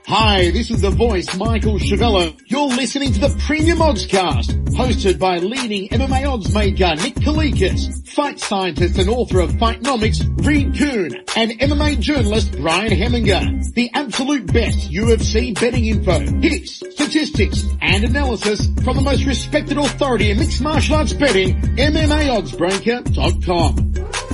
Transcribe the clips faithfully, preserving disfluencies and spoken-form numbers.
Hi, this is the voice, Michael Chavello. You're listening to the Premium Oddscast, hosted by leading M M A odds maker Nick Kalikas, fight scientist and author of Fightnomics Reed Kuhn, and M M A journalist Brian Heminger. The absolute best U F C betting info, picks, statistics, and analysis from the most respected authority in mixed martial arts betting, M M A oddsbreaker dot com.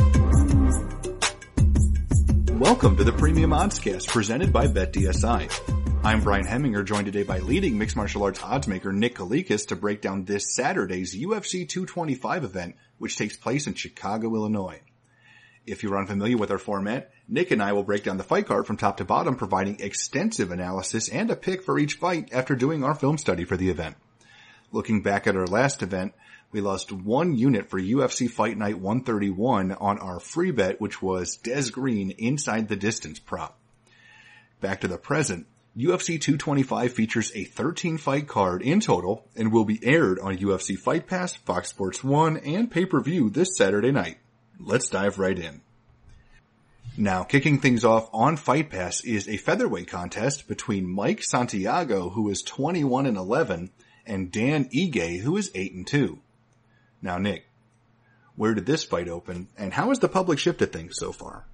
Welcome to the Premium Oddscast, presented by BetDSI. I'm Brian Heminger, joined today by leading mixed martial arts oddsmaker Nick Kalikas to break down this Saturday's U F C two twenty-five event, which takes place in Chicago, Illinois. If you're unfamiliar with our format, Nick and I will break down the fight card from top to bottom, providing extensive analysis and a pick for each fight after doing our film study for the event. Looking back at our last event, we lost one unit for U F C Fight Night one thirty-one on our free bet, which was Des Green inside the distance prop. Back to the present, U F C two twenty-five features a thirteen fight card in total and will be aired on U F C Fight Pass, Fox Sports one, and pay-per-view this Saturday night. Let's dive right in. Now, kicking things off on Fight Pass is a featherweight contest between Mike Santiago, who is twenty-one and eleven, and Dan Ige, who is eight and two. Now, Nick, where did this fight open, and how has the public shifted things so far?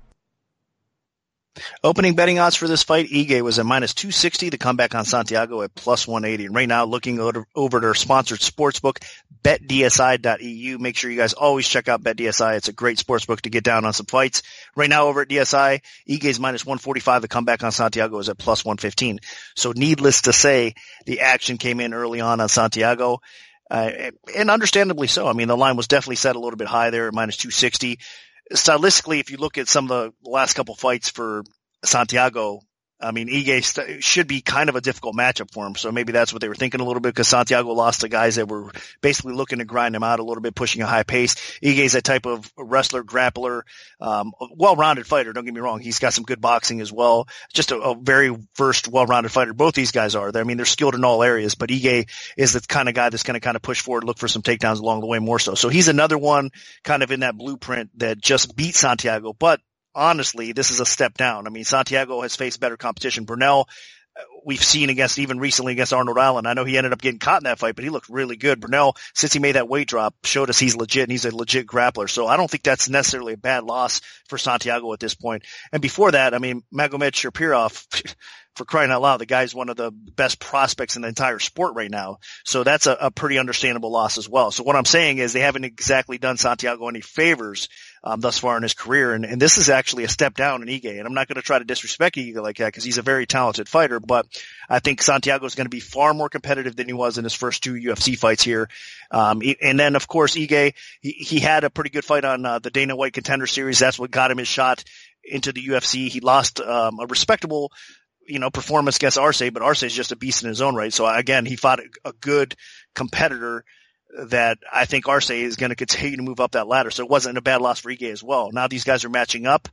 Opening betting odds for this fight, Ige was at minus two sixty, the comeback on Santiago at plus one eighty. And right now, looking over, over at our sponsored sportsbook, bet D S I dot E U. Make sure you guys always check out BetDSI. It's a great sportsbook to get down on some fights. Right now, over at D S I, Ige's minus one forty-five, the comeback on Santiago is at plus one fifteen. So needless to say, the action came in early on on Santiago. Uh, and understandably so. I mean, the line was definitely set a little bit high there at minus two sixty. Stylistically, if you look at some of the last couple fights for Santiago, I mean, Ige st- should be kind of a difficult matchup for him. So maybe that's what they were thinking a little bit, because Santiago lost to guys that were basically looking to grind him out a little bit, pushing a high pace. Ige's that type of wrestler, grappler, um, well-rounded fighter. Don't get me wrong. He's got some good boxing as well. Just a, a very versed, well-rounded fighter. Both these guys are. I mean, they're skilled in all areas, but Ige is the kind of guy that's going to kind of push forward, look for some takedowns along the way more so. So he's another one kind of in that blueprint that just beat Santiago, but honestly, this is a step down. I mean, Santiago has faced better competition. Burnell, we've seen against, even recently against Arnold Allen. I know he ended up getting caught in that fight, but he looked really good. Burnell, since he made that weight drop, showed us he's legit, and he's a legit grappler. So I don't think that's necessarily a bad loss for Santiago at this point. And before that, I mean, Magomed Shapirov, for crying out loud, the guy's one of the best prospects in the entire sport right now. So that's a, a pretty understandable loss as well. So what I'm saying is they haven't exactly done Santiago any favors um, thus far in his career. And, and this is actually a step down in Ige. And I'm not going to try to disrespect Ige like that, because he's a very talented fighter. But I think Santiago is going to be far more competitive than he was in his first two U F C fights here. Um, and then, of course, Ige, he, he had a pretty good fight on uh, the Dana White Contender Series. That's what got him his shot into the U F C. He lost um, a respectable you know, performance against Arce, but Arce is just a beast in his own right. So again, he fought a good competitor that I think Arce is going to continue to move up that ladder. So it wasn't a bad loss for Ige as well. Now these guys are matching up,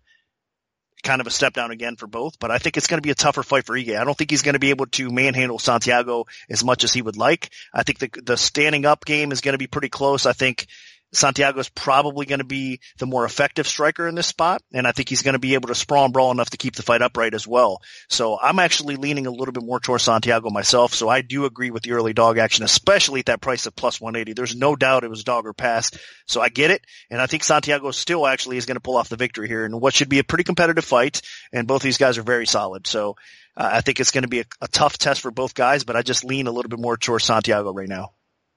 kind of a step down again for both, but I think it's going to be a tougher fight for Ige. I don't think he's going to be able to manhandle Santiago as much as he would like. I think the, the standing up game is going to be pretty close. I think Santiago is probably going to be the more effective striker in this spot, and I think he's going to be able to sprawl and brawl enough to keep the fight upright as well. So I'm actually leaning a little bit more towards Santiago myself, so I do agree with the early dog action, especially at that price of plus one eighty. There's no doubt it was dog or pass, so I get it, and I think Santiago still actually is going to pull off the victory here in what should be a pretty competitive fight, and both these guys are very solid. So uh, I think it's going to be a, a tough test for both guys, but I just lean a little bit more towards Santiago right now.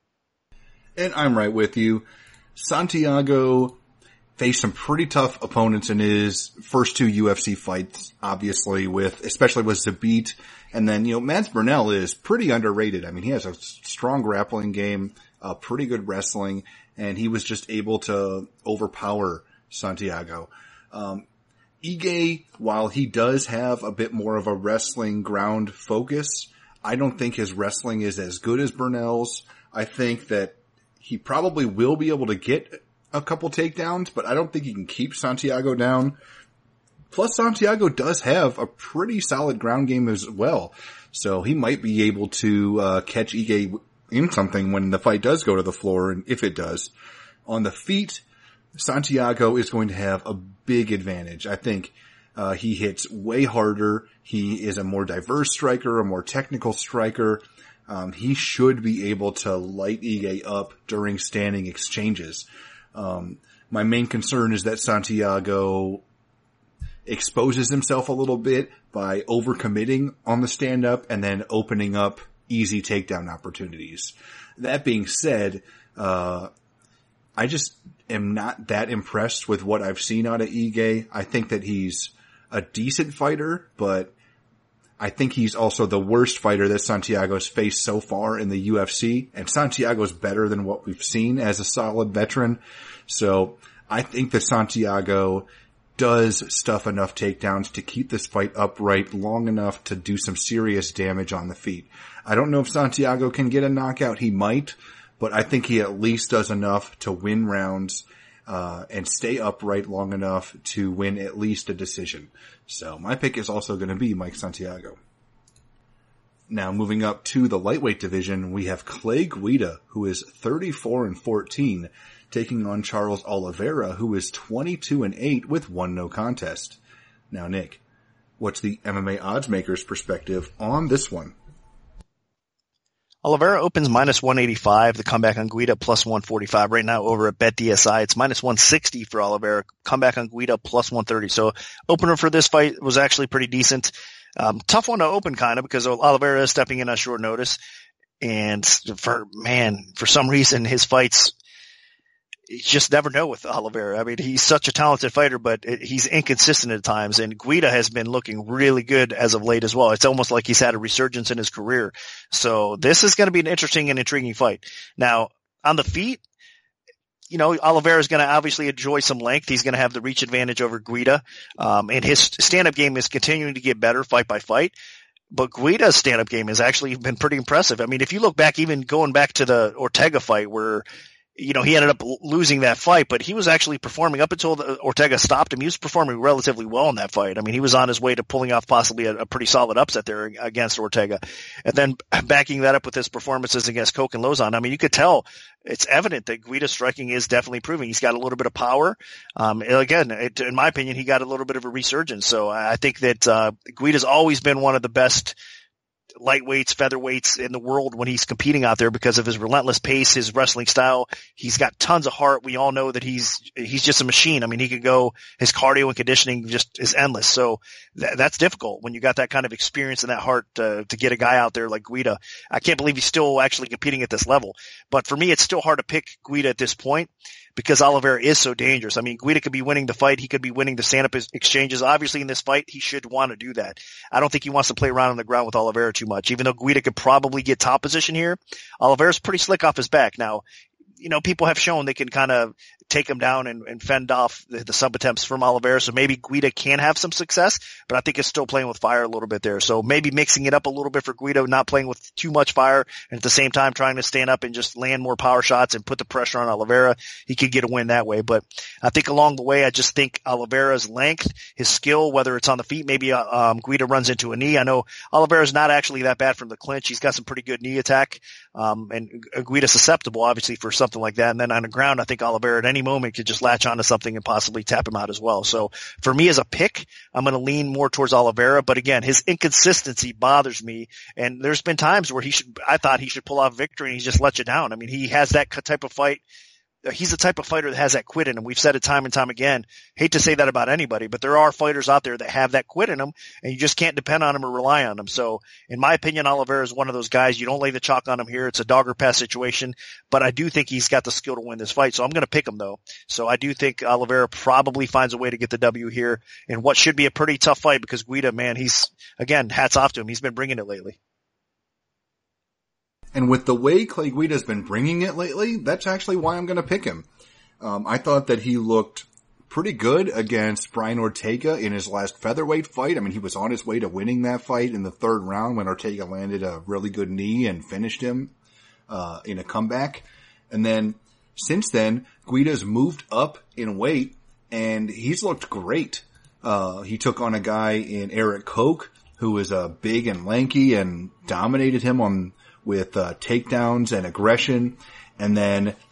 And I'm right with you. Santiago faced some pretty tough opponents in his first two U F C fights, obviously, with, especially with Zabit. And then, you know, Mads Burnell is pretty underrated. I mean, he has a strong grappling game, uh, pretty good wrestling, and he was just able to overpower Santiago. Um, Ige, while he does have a bit more of a wrestling ground focus, I don't think his wrestling is as good as Burnell's. I think that he probably will be able to get a couple takedowns, but I don't think he can keep Santiago down. Plus, Santiago does have a pretty solid ground game as well, so he might be able to uh, catch Ige in something when the fight does go to the floor, and if it does. On the feet, Santiago is going to have a big advantage. I think Uh, he hits way harder. He is a more diverse striker, a more technical striker. Um, he should be able to light Ige up during standing exchanges. Um, my main concern is that Santiago exposes himself a little bit by overcommitting on the stand-up and then opening up easy takedown opportunities. That being said, uh, I just am not that impressed with what I've seen out of Ige. I think that he's a decent fighter, but I think he's also the worst fighter that Santiago's faced so far in the U F C, and Santiago's better than what we've seen as a solid veteran. So I think that Santiago does stuff enough takedowns to keep this fight upright long enough to do some serious damage on the feet. I don't know if Santiago can get a knockout. He might, but I think he at least does enough to win rounds uh and stay upright long enough to win at least a decision. So my pick is also going to be Mike Santiago. Now moving up to the lightweight division, we have Clay Guida, who is thirty-four and fourteen, taking on Charles Oliveira, who is twenty-two and eight with one no contest. Now Nick, what's the M M A odds makers perspective on this one? Oliveira opens minus one eighty-five. The comeback on Guida plus one forty-five. Right now over at BetDSI, it's minus one sixty for Oliveira. Comeback on Guida plus one thirty. So opener for this fight was actually pretty decent. Um, tough one to open kind of because Oliveira is stepping in on short notice. And for, man, for some reason his fights, you just never know with Oliveira. I mean, he's such a talented fighter, but it, he's inconsistent at times. And Guida has been looking really good as of late as well. It's almost like he's had a resurgence in his career. So this is going to be an interesting and intriguing fight. Now, on the feet, you know, Oliveira is going to obviously enjoy some length. He's going to have the reach advantage over Guida. Um, and his stand-up game is continuing to get better fight by fight. But Guida's stand-up game has actually been pretty impressive. I mean, if you look back, even going back to the Ortega fight where, you know, he ended up losing that fight, but he was actually performing up until the, Ortega stopped him. He was performing relatively well in that fight. I mean, he was on his way to pulling off possibly a, a pretty solid upset there against Ortega. And then backing that up with his performances against Coke and Lozon. I mean, you could tell it's evident that Guida's striking is definitely improving. He's got a little bit of power. Um, again, it, in my opinion, he got a little bit of a resurgence. So I think that, uh, Guida's always been one of the best lightweights, featherweights in the world when he's competing out there because of his relentless pace, his wrestling style. He's got tons of heart. We all know that he's, he's just a machine. I mean, he could go, his cardio and conditioning just is endless. So th- that's difficult when you got that kind of experience and that heart uh, to get a guy out there like Guida. I can't believe he's still actually competing at this level. But for me, it's still hard to pick Guida at this point because Oliveira is so dangerous. I mean, Guida could be winning the fight. He could be winning the stand-up exchanges. Obviously, in this fight, he should want to do that. I don't think he wants to play around on the ground with Oliveira too much. Even though Guida could probably get top position here, Oliveira's pretty slick off his back. Now, you know, people have shown they can kind of take him down and, and fend off the, the sub attempts from Oliveira. So maybe Guida can have some success, but I think it's still playing with fire a little bit there. So maybe mixing it up a little bit for Guida, not playing with too much fire and at the same time trying to stand up and just land more power shots and put the pressure on Oliveira. He could get a win that way. But I think along the way, I just think Oliveira's length, his skill, whether it's on the feet, maybe uh, um, Guida runs into a knee. I know Oliveira's not actually that bad from the clinch. He's got some pretty good knee attack. Um, and Guida's susceptible obviously for something like that. And then on the ground, I think Oliveira at any moment could just latch onto something and possibly tap him out as well. So for me as a pick, I'm going to lean more towards Oliveira. But again, his inconsistency bothers me. And there's been times where he should, I thought he should pull off victory and he just lets you down. I mean, he has that type of fight. He's the type of fighter that has that quit in him. We've said it time and time again. Hate to say that about anybody, but there are fighters out there that have that quit in them, and you just can't depend on him or rely on him. So, in my opinion, Oliveira is one of those guys. You don't lay the chalk on him here. It's a dog or pass situation, but I do think he's got the skill to win this fight. So I'm going to pick him though. So I do think Oliveira probably finds a way to get the W here in what should be a pretty tough fight because Guida, man, he's again hats off to him. He's been bringing it lately. And with the way Clay Guida's been bringing it lately, that's actually why I'm going to pick him. Um, I thought that he looked pretty good against Brian Ortega in his last featherweight fight. I mean, he was on his way to winning that fight in the third round when Ortega landed a really good knee and finished him uh in a comeback. And then since then, Guida's moved up in weight and he's looked great. Uh he took on a guy in Eric Koch who was uh, big and lanky and dominated him on with uh, takedowns and aggression. And then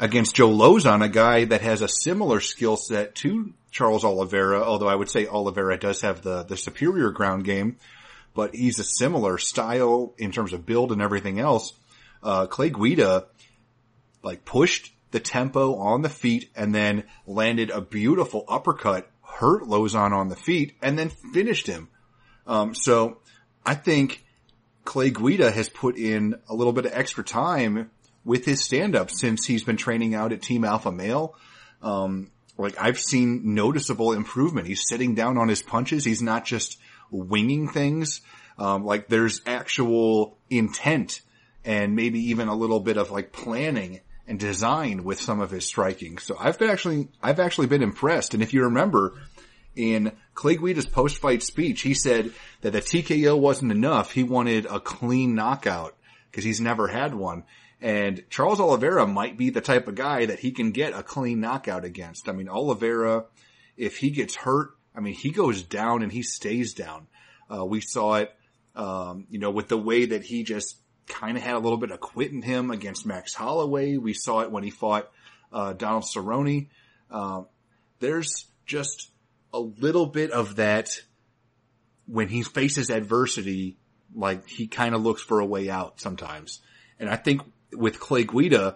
against Joe Lauzon, a guy that has a similar skill set to Charles Oliveira, although I would say Oliveira does have the, the superior ground game, but he's a similar style in terms of build and everything else. Uh, Clay Guida, like, pushed the tempo on the feet and then landed a beautiful uppercut, hurt Lauzon on the feet, and then finished him. Um, so I think Clay Guida has put in a little bit of extra time with his stand-up since he's been training out at Team Alpha Male. Um, like, I've seen noticeable improvement. He's sitting down on his punches. He's not just winging things. Um, like, there's actual intent and maybe even a little bit of, like, planning and design with some of his striking. So I've been actually, I've actually been impressed. And if you remember, in Clay Guida's post-fight speech, he said that the T K O wasn't enough. He wanted a clean knockout because he's never had one. And Charles Oliveira might be the type of guy that he can get a clean knockout against. I mean, Oliveira, if he gets hurt, I mean, he goes down and he stays down. Uh, we saw it, um, you know, with the way that he just kind of had a little bit of quit in him against Max Holloway. We saw it when he fought uh, Donald Cerrone. Um, there's just a little bit of that when he faces adversity, like, he kind of looks for a way out sometimes. And I think with Clay Guida,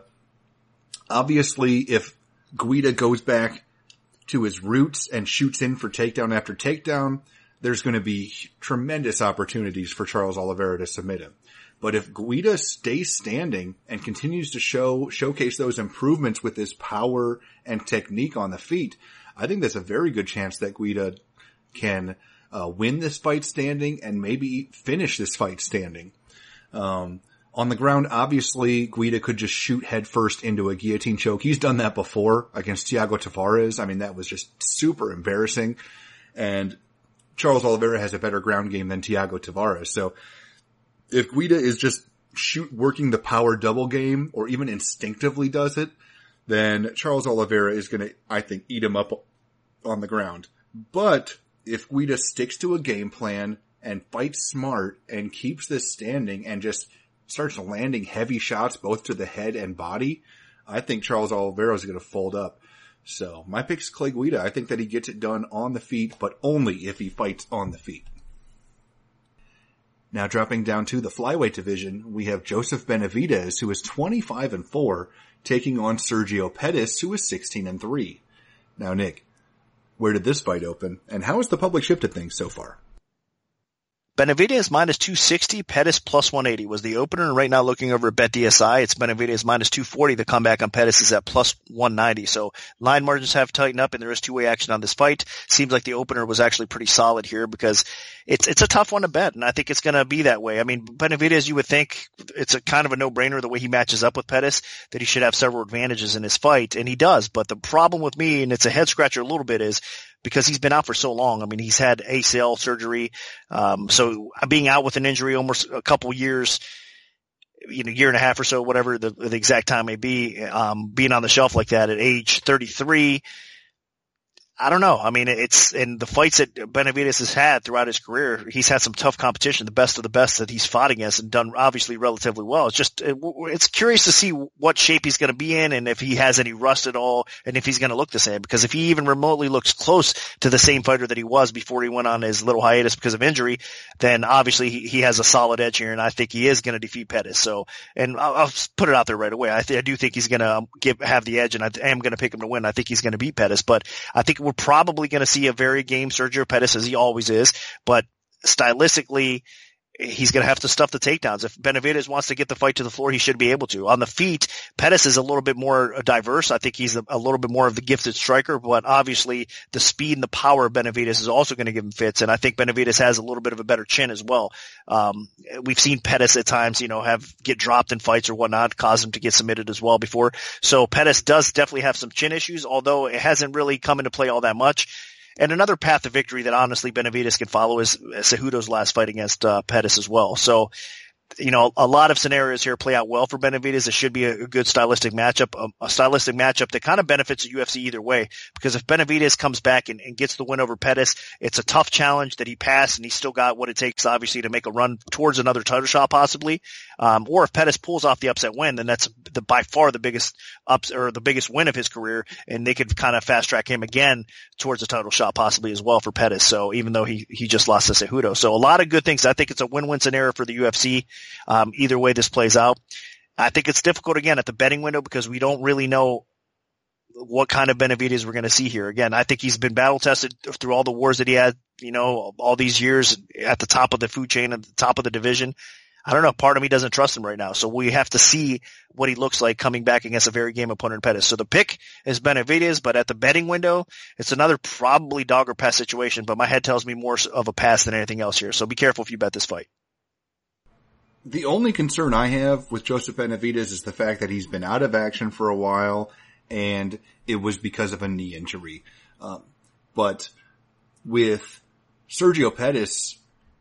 obviously if Guida goes back to his roots and shoots in for takedown after takedown, there's going to be tremendous opportunities for Charles Oliveira to submit him. But if Guida stays standing and continues to show, showcase those improvements with his power and technique on the feet, I think there's a very good chance that Guida can uh, win this fight standing and maybe finish this fight standing. Um, on the ground, obviously, Guida could just shoot headfirst into a guillotine choke. He's done that before against Thiago Tavares. I mean, that was just super embarrassing. And Charles Oliveira has a better ground game than Thiago Tavares. So if Guida is just shoot working the power double game or even instinctively does it, then Charles Oliveira is going to, I think, eat him up on the ground. But if Guida sticks to a game plan and fights smart and keeps this standing and just starts landing heavy shots both to the head and body, I think Charles Oliveira is going to fold up. So my pick's Clay Guida. I think that he gets it done on the feet, but only if he fights on the feet. Now dropping down to the flyweight division, we have Joseph Benavidez, who is twenty-five and four, taking on Sergio Pettis, who is sixteen and three. Now, Nick, where did this fight open, and how has the public shifted things so far? Benavidez minus two sixty, Pettis plus one eighty was the opener. And right now looking over at BetDSI, it's Benavidez minus two forty. The comeback on Pettis is at plus one ninety. So line margins have tightened up and there is two-way action on this fight. Seems like the opener was actually pretty solid here because it's, it's a tough one to bet. And I think it's going to be that way. I mean, Benavidez, you would think it's a kind of a no-brainer the way he matches up with Pettis, that he should have several advantages in his fight. And he does. But the problem with me, and it's a head scratcher a little bit, is because he's been out for so long. I mean, he's had A C L surgery. Um, so being out with an injury almost a couple years, you know, year and a half or so, whatever the, the exact time may be, um, being on the shelf like that at age thirty-three, I don't know. I mean, it's in the fights that Benavidez has had throughout his career, he's had some tough competition, the best of the best that he's fought against and done obviously relatively well. It's just, it, it's curious to see what shape he's going to be in and if he has any rust at all and if he's going to look the same. Because if he even remotely looks close to the same fighter that he was before he went on his little hiatus because of injury, then obviously he, he has a solid edge here and I think he is going to defeat Pettis. So, and I'll, I'll put it out there right away. I, th- I do think he's going to give, have the edge and I am going to pick him to win. I think he's going to beat Pettis, but I think we're probably going to see a very game Sergio Pettis as he always is, but stylistically, he's going to have to stuff the takedowns. If Benavidez wants to get the fight to the floor, he should be able to. On the feet, Pettis is a little bit more diverse. I think he's a, a little bit more of the gifted striker, but obviously the speed and the power of Benavidez is also going to give him fits. And I think Benavidez has a little bit of a better chin as well. Um, we've seen Pettis at times, you know, have get dropped in fights or whatnot, cause him to get submitted as well before. So Pettis does definitely have some chin issues, although it hasn't really come into play all that much. And another path to victory that honestly Benavidez can follow is Cejudo's last fight against uh, Pettis as well. So you know, a lot of scenarios here play out well for Benavidez. It should be a, a good stylistic matchup, a, a stylistic matchup that kind of benefits the U F C either way. Because if Benavidez comes back and, and gets the win over Pettis, it's a tough challenge that he passed, and he's still got what it takes, obviously, to make a run towards another title shot, possibly. Um, or if Pettis pulls off the upset win, then that's the, by far the biggest ups or the biggest win of his career, and they could kind of fast track him again towards a title shot, possibly as well for Pettis. So even though he he just lost to Cejudo, so a lot of good things. I think it's a win-win scenario for the U F C. Um, either way this plays out. I think it's difficult again at the betting window because we don't really know what kind of Benavidez we're going to see here. Again, I think he's been battle tested through all the wars that he had, you know, all these years at the top of the food chain, at the top of the division. I don't know. Part of me doesn't trust him right now. So we have to see what he looks like coming back against a very game opponent, Pettis. So the pick is Benavidez, but at the betting window, it's another probably dog or pass situation, but my head tells me more of a pass than anything else here. So be careful if you bet this fight. The only concern I have with Joseph Benavidez is the fact that he's been out of action for a while, and it was because of a knee injury. Um, but with Sergio Pettis,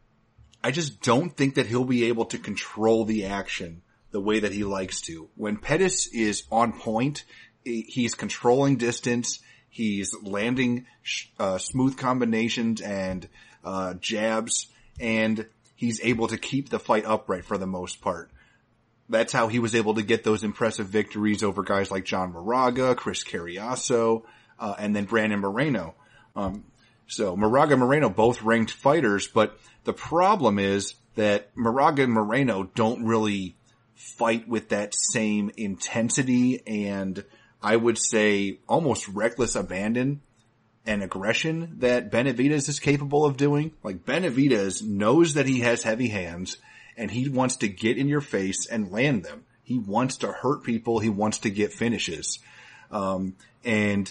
I just don't think that he'll be able to control the action the way that he likes to. When Pettis is on point, he's controlling distance, he's landing uh, smooth combinations and uh, jabs, and he's able to keep the fight upright for the most part. That's how he was able to get those impressive victories over guys like John Moraga, Chris Carriasso, uh, and then Brandon Moreno. Um, so Moraga, Moreno, both ranked fighters, but the problem is that Moraga and Moreno don't really fight with that same intensity and, I would say, almost reckless abandon and aggression that Benavidez is capable of doing. Like, Benavidez knows that he has heavy hands and he wants to get in your face and land them. He wants to hurt people. He wants to get finishes. Um, and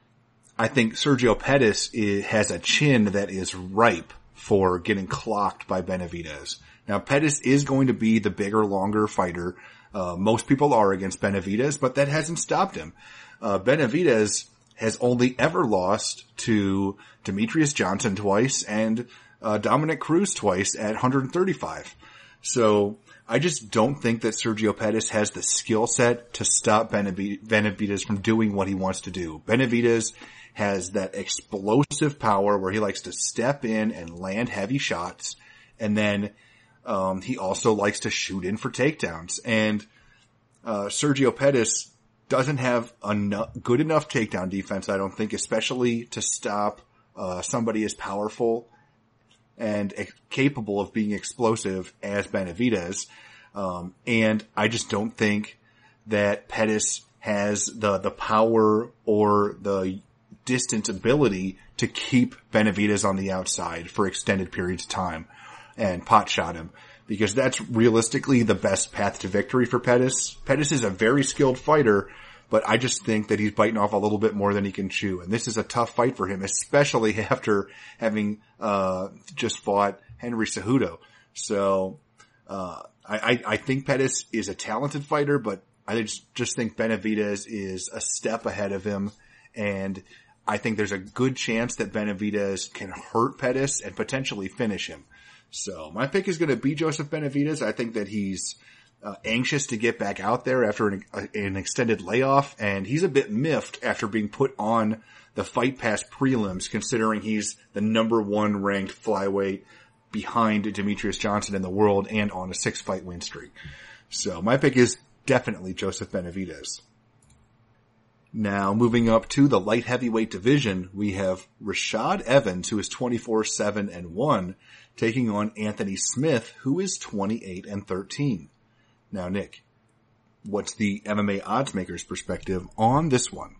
I think Sergio Pettis is, has a chin that is ripe for getting clocked by Benavidez. Now, Pettis is going to be the bigger, longer fighter. Uh, most people are against Benavidez, but that hasn't stopped him. Uh, Benavidez has only ever lost to Demetrius Johnson twice and uh, Dominic Cruz twice at one thirty-five. So I just don't think that Sergio Pettis has the skill set to stop Benavidez from doing what he wants to do. Benavidez has that explosive power where he likes to step in and land heavy shots, and then um, he also likes to shoot in for takedowns. And uh, Sergio Pettis doesn't have enough, good enough takedown defense, I don't think, especially to stop uh, somebody as powerful and ex- capable of being explosive as Benavidez. Um, and I just don't think that Pettis has the, the power or the distance ability to keep Benavidez on the outside for extended periods of time and pot shot him, because that's realistically the best path to victory for Pettis. Pettis is a very skilled fighter, but I just think that he's biting off a little bit more than he can chew. And this is a tough fight for him, especially after having uh just fought Henry Cejudo. So uh I, I think Pettis is a talented fighter, but I just, just think Benavidez is a step ahead of him, and I think there's a good chance that Benavidez can hurt Pettis and potentially finish him. So my pick is going to be Joseph Benavidez. I think that he's uh, anxious to get back out there after an, uh, an extended layoff, and he's a bit miffed after being put on the Fight Pass prelims, considering he's the number one ranked flyweight behind Demetrius Johnson in the world and on a six fight win streak. So my pick is definitely Joseph Benavidez. Now, moving up to the light heavyweight division, we have Rashad Evans, who is twenty-four seven and one, taking on Anthony Smith, who is twenty-eight and thirteen. Now, Nick, what's the M M A odds maker's perspective on this one?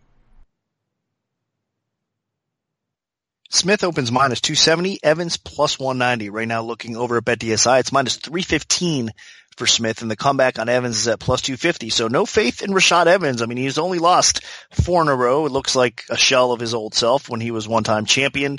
Smith opens minus two seventy, Evans plus one ninety. Right now, looking over at BetDSI, it's minus three fifteen for Smith, and the comeback on Evans is at plus two fifty. So no faith in Rashad Evans. I mean, he's only lost four in a row. It looks like a shell of his old self when he was one-time champion.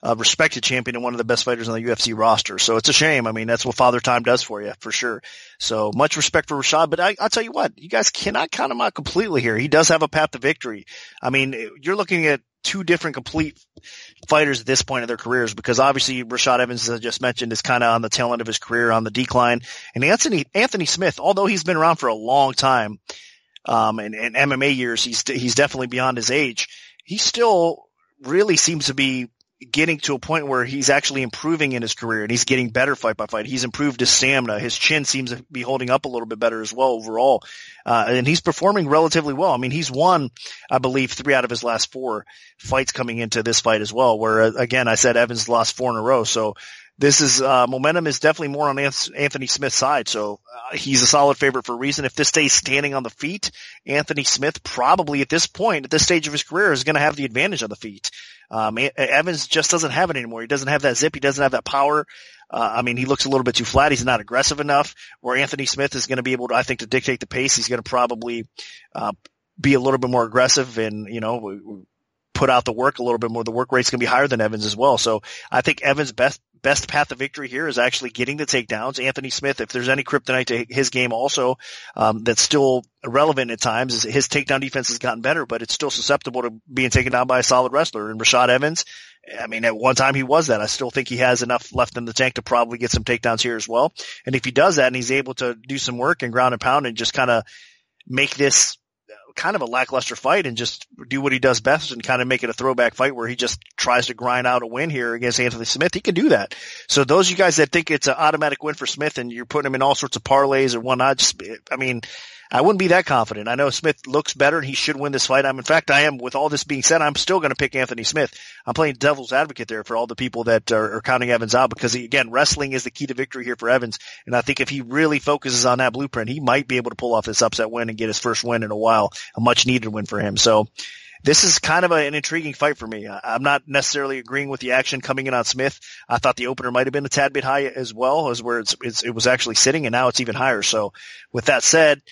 a respected champion and one of the best fighters on the U F C roster. So it's a shame. I mean, that's what Father Time does for you, for sure. So much respect for Rashad, but I, I'll tell you what, you guys cannot count him out completely here. He does have a path to victory. I mean, you're looking at two different complete fighters at this point in their careers, because obviously Rashad Evans, as I just mentioned, is kind of on the tail end of his career, on the decline. And Anthony, Anthony Smith, although he's been around for a long time, um, and, and M M A years, he's, he's definitely beyond his age. He still really seems to be getting to a point where he's actually improving in his career, and he's getting better fight by fight. He's improved his stamina. His chin seems to be holding up a little bit better as well overall. Uh, and he's performing relatively well. I mean, he's won, I believe, three out of his last four fights coming into this fight as well, where, uh, again, I said Evans lost four in a row. So this is, uh, momentum is definitely more on Anthony Smith's side. So uh, he's a solid favorite for a reason. If this stays standing on the feet, Anthony Smith probably at this point, at this stage of his career, is going to have the advantage on the feet. Um, Evans just doesn't have it anymore. He doesn't have that zip. He doesn't have that power. Uh, I mean, he looks a little bit too flat. He's not aggressive enough, where Anthony Smith is going to be able to, I think, to dictate the pace. He's going to probably, uh, be a little bit more aggressive and, you know, put out the work a little bit more. The work rate's going to be higher than Evans as well. So I think Evans' best, best path to victory here is actually getting the takedowns. Anthony Smith, if there's any kryptonite to his game also, um, that's still relevant at times, is his takedown defense has gotten better, but it's still susceptible to being taken down by a solid wrestler. And Rashad Evans, I mean, at one time he was that. I still think he has enough left in the tank to probably get some takedowns here as well. And if he does that and he's able to do some work and ground and pound and just kind of make this kind of a lackluster fight and just do what he does best and kind of make it a throwback fight where he just tries to grind out a win here against Anthony Smith, he can do that. So those of you guys that think it's an automatic win for Smith and you're putting him in all sorts of parlays or whatnot, just, I mean, I wouldn't be that confident. I know Smith looks better and he should win this fight. I'm, in fact, I am, with all this being said, I'm still going to pick Anthony Smith. I'm playing devil's advocate there for all the people that are, are counting Evans out, because he, again, wrestling is the key to victory here for Evans. And I think if he really focuses on that blueprint, he might be able to pull off this upset win and get his first win in a while, a much needed win for him. So this is kind of a, an intriguing fight for me. I'm not necessarily agreeing with the action coming in on Smith. I thought the opener might have been a tad bit high as well, as where it's, it's, it was actually sitting, and now it's even higher. So with that said,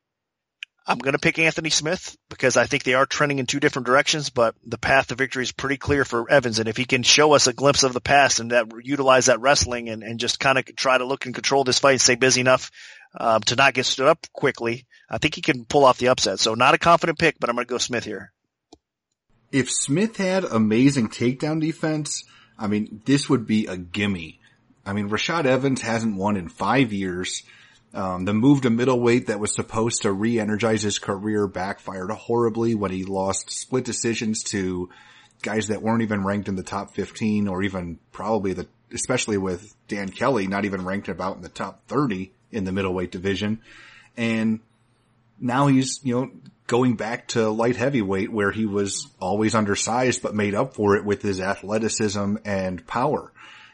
I'm going to pick Anthony Smith because I think they are trending in two different directions, but the path to victory is pretty clear for Evans. And if he can show us a glimpse of the past and that utilize that wrestling and, and just kind of try to look and control this fight and stay busy enough um, to not get stood up quickly, I think he can pull off the upset. So not a confident pick, but I'm going to go Smith here. If Smith had amazing takedown defense, I mean, this would be a gimme. I mean, Rashad Evans hasn't won in five years. Um, the move to middleweight that was supposed to re-energize his career backfired horribly when he lost split decisions to guys that weren't even ranked in the top fifteen, or even probably the, especially with Dan Kelly, not even ranked about in the top thirty in the middleweight division. And now he's, you know, going back to light heavyweight where he was always undersized but made up for it with his athleticism and power.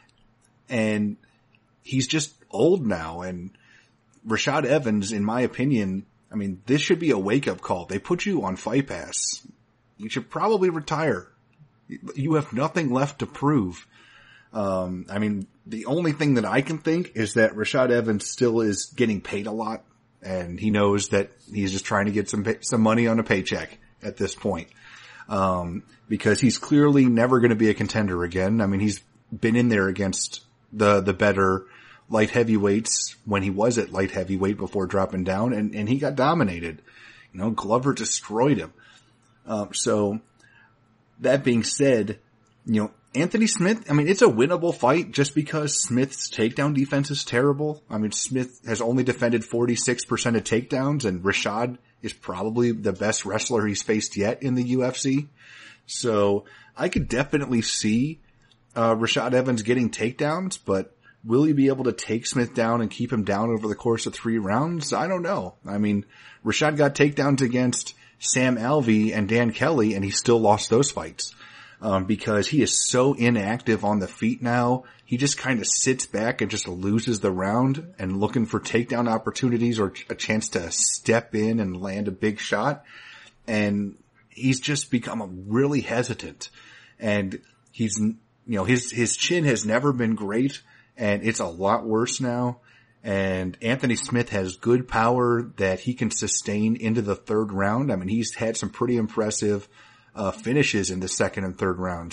And he's just old now, and Rashad Evans, in my opinion, I mean, this should be a wake-up call. They put you on Fight Pass. You should probably retire. You have nothing left to prove. Um, I mean, the only thing that I can think is that Rashad Evans still is getting paid a lot, and he knows that he's just trying to get some some money on a paycheck at this point. Um, because he's clearly never going to be a contender again. I mean, he's been in there against the the better light heavyweights when he was at light heavyweight before dropping down, and, and he got dominated. You know, Glover destroyed him. Um, so that being said, you know, Anthony Smith, I mean, it's a winnable fight just because Smith's takedown defense is terrible. I mean, Smith has only defended forty-six percent of takedowns, and Rashad is probably the best wrestler he's faced yet in the U F C. So I could definitely see, uh, Rashad Evans getting takedowns, but will he be able to take Smith down and keep him down over the course of three rounds? I don't know. I mean, Rashad got takedowns against Sam Alvey and Dan Kelly, and he still lost those fights. Um, because he is so inactive on the feet now. He just kind of sits back and just loses the round and looking for takedown opportunities or a chance to step in and land a big shot. And he's just become really hesitant. And he's, you know, his, his chin has never been great, and it's a lot worse now. And Anthony Smith has good power that he can sustain into the third round. I mean, he's had some pretty impressive uh finishes in the second and third rounds.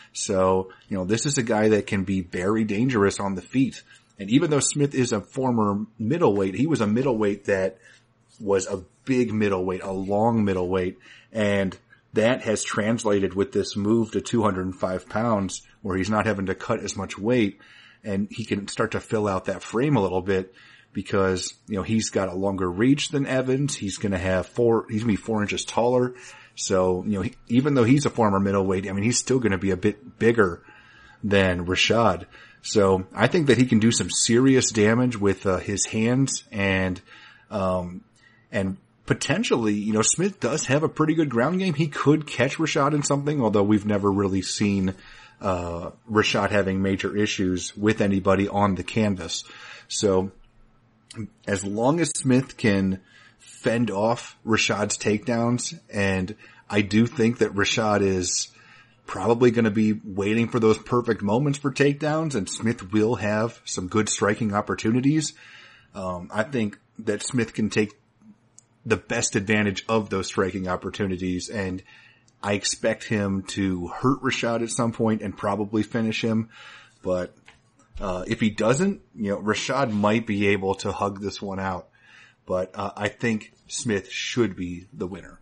So, you know, this is a guy that can be very dangerous on the feet. And even though Smith is a former middleweight, he was a middleweight that was a big middleweight, a long middleweight, and that has translated with this move to two hundred five pounds where he's not having to cut as much weight, and he can start to fill out that frame a little bit because, you know, he's got a longer reach than Evans. He's going to have four, he's going to be four inches taller. So, you know, he, even though he's a former middleweight, I mean, he's still going to be a bit bigger than Rashad. So I think that he can do some serious damage with uh, his hands and, um, and potentially, you know, Smith does have a pretty good ground game. He could catch Rashad in something, although we've never really seen, uh, Rashad having major issues with anybody on the canvas. So as long as Smith can fend off Rashad's takedowns, and I do think that Rashad is probably going to be waiting for those perfect moments for takedowns, and Smith will have some good striking opportunities. Um, I think that Smith can take the best advantage of those striking opportunities, and I expect him to hurt Rashad at some point and probably finish him. But uh if he doesn't, you know, Rashad might be able to hug this one out. But uh, I think Smith should be the winner.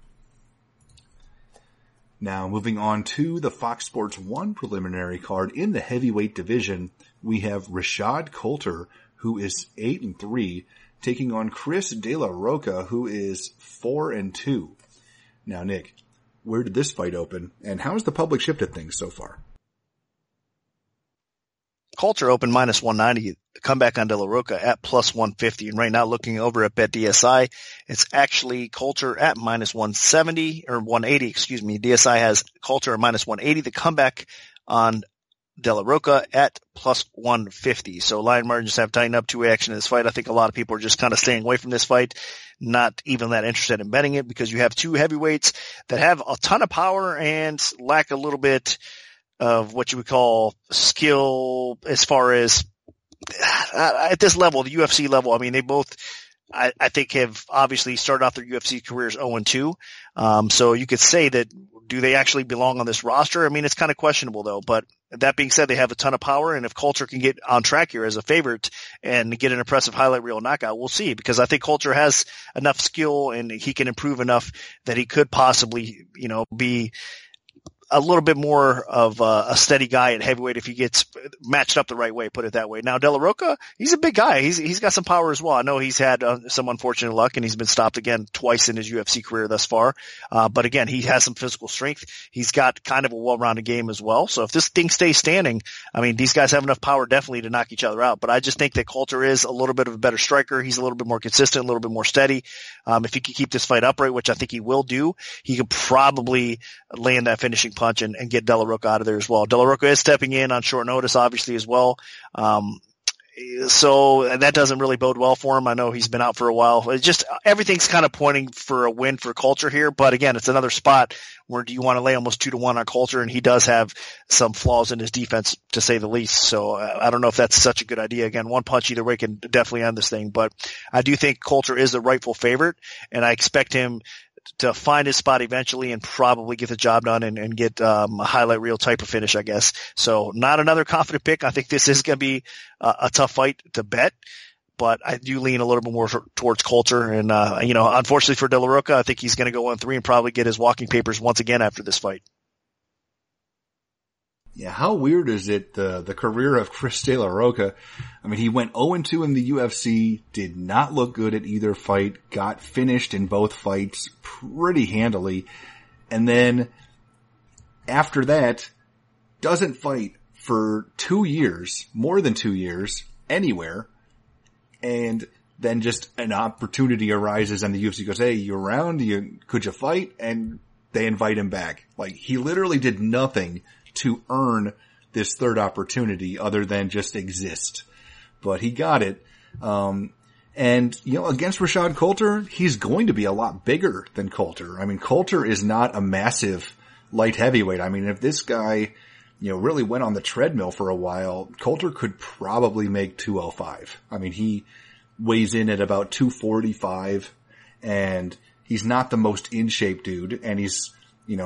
Now, moving on to the Fox Sports one preliminary card in the heavyweight division, we have Rashad Coulter, who is eight and three, taking on Chris De La Roca, who is four and two. Now, Nick, where did this fight open, and how has the public shifted things so far? Coulter opened minus one ninety, comeback on De La Roca at plus one fifty. And right now looking over at BetDSI, it's actually Coulter at minus one seventy or one eighty, excuse me. D S I has Coulter at minus one eighty, the comeback on De La Roca at plus one fifty. So line margins have tightened up to action in this fight. I think a lot of people are just kind of staying away from this fight, not even that interested in betting it, because you have two heavyweights that have a ton of power and lack a little bit of what you would call skill as far as uh, at this level, the U F C level. I mean, they both, I, I think, have obviously started off their U F C careers oh and two. Um, so you could say that, do they actually belong on this roster? I mean, it's kind of questionable though, but that being said, they have a ton of power, and if Coulter can get on track here as a favorite and get an impressive highlight reel knockout, we'll see, because I think Coulter has enough skill and he can improve enough that he could possibly, you know, be a little bit more of a, a steady guy at heavyweight if he gets matched up the right way, put it that way. Now, De La Roca, he's a big guy. He's, he's got some power as well. I know he's had uh, some unfortunate luck, and he's been stopped again twice in his U F C career thus far. Uh, but again, he has some physical strength. He's got kind of a well-rounded game as well. So if this thing stays standing, I mean, these guys have enough power definitely to knock each other out. But I just think that Coulter is a little bit of a better striker. He's a little bit more consistent, a little bit more steady. Um, if he can keep this fight upright, which I think he will do, he could probably land that finishing punch and, and get De La Roca out of there as well. De La Roca is stepping in on short notice, obviously, as well. Um, so that doesn't really bode well for him. I know he's been out for a while. It's just everything's kind of pointing for a win for Coulter here. But again, it's another spot where do you want to lay almost two to one on Coulter, and he does have some flaws in his defense, to say the least. So uh, I don't know if that's such a good idea. Again, one punch either way can definitely end this thing. But I do think Coulter is the rightful favorite, and I expect him to find his spot eventually and probably get the job done and, and get um, a highlight reel type of finish, I guess. So not another confident pick. I think this is going to be a, a tough fight to bet, but I do lean a little bit more for, towards Coulter. And, uh, you know, unfortunately for De La Roca, I think he's going to go on three and probably get his walking papers once again after this fight. Yeah, how weird is it, the the career of Chris De La Roca? I mean, he went oh and two in the U F C, did not look good at either fight, got finished in both fights pretty handily, and then after that, doesn't fight for two years, more than two years, anywhere, and then just an opportunity arises and the U F C goes, hey, you around? You, could you fight? And they invite him back. Like, he literally did nothing to earn this third opportunity other than just exist. But he got it. Um, and, you know, against Rashad Coulter, he's going to be a lot bigger than Coulter. I mean, Coulter is not a massive light heavyweight. I mean, if this guy, you know, really went on the treadmill for a while, Coulter could probably make two oh five. I mean, he weighs in at about two forty-five, and he's not the most in shape dude. And he's, you know, he,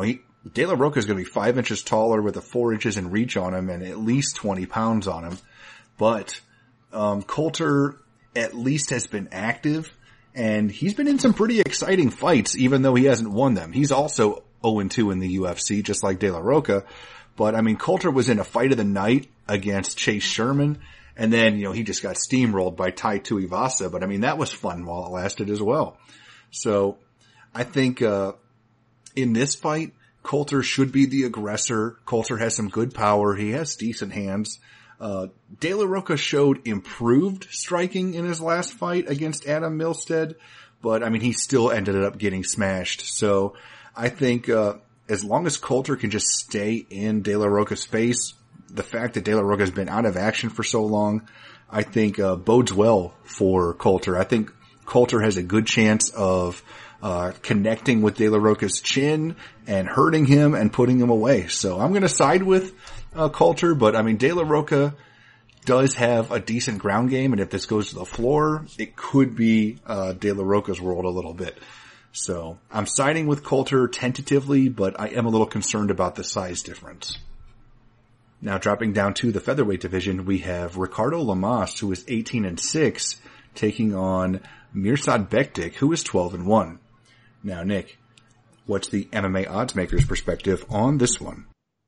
De La Roca is going to be five inches taller with a four inches in reach on him and at least twenty pounds on him. But, um, Coulter at least has been active, and he's been in some pretty exciting fights, even though he hasn't won them. He's also oh and two in the U F C, just like De La Roca. But, I mean, Coulter was in a fight of the night against Chase Sherman, and then, you know, he just got steamrolled by Tai Tuivasa. But, I mean, that was fun while it lasted as well. So, I think, uh, in this fight, Coulter should be the aggressor. Coulter has some good power. He has decent hands. Uh, De La Roca showed improved striking in his last fight against Adam Milstead, but I mean, he still ended up getting smashed. So I think, uh, as long as Coulter can just stay in De La Roca's face, the fact that De La Roca has been out of action for so long, I think, uh, bodes well for Coulter. I think Coulter has a good chance of Uh, connecting with De La Roca's chin and hurting him and putting him away. So I'm going to side with uh, Coulter, but I mean, De La Roca does have a decent ground game, and if this goes to the floor, it could be uh, De La Roca's world a little bit. So I'm siding with Coulter tentatively, but I am a little concerned about the size difference. Now dropping down to the featherweight division, we have Ricardo Lamas, who is eighteen and six, taking on Mirsad Bektic, who is twelve and one. Now, Nick, what's the M M A odds maker's perspective on this one?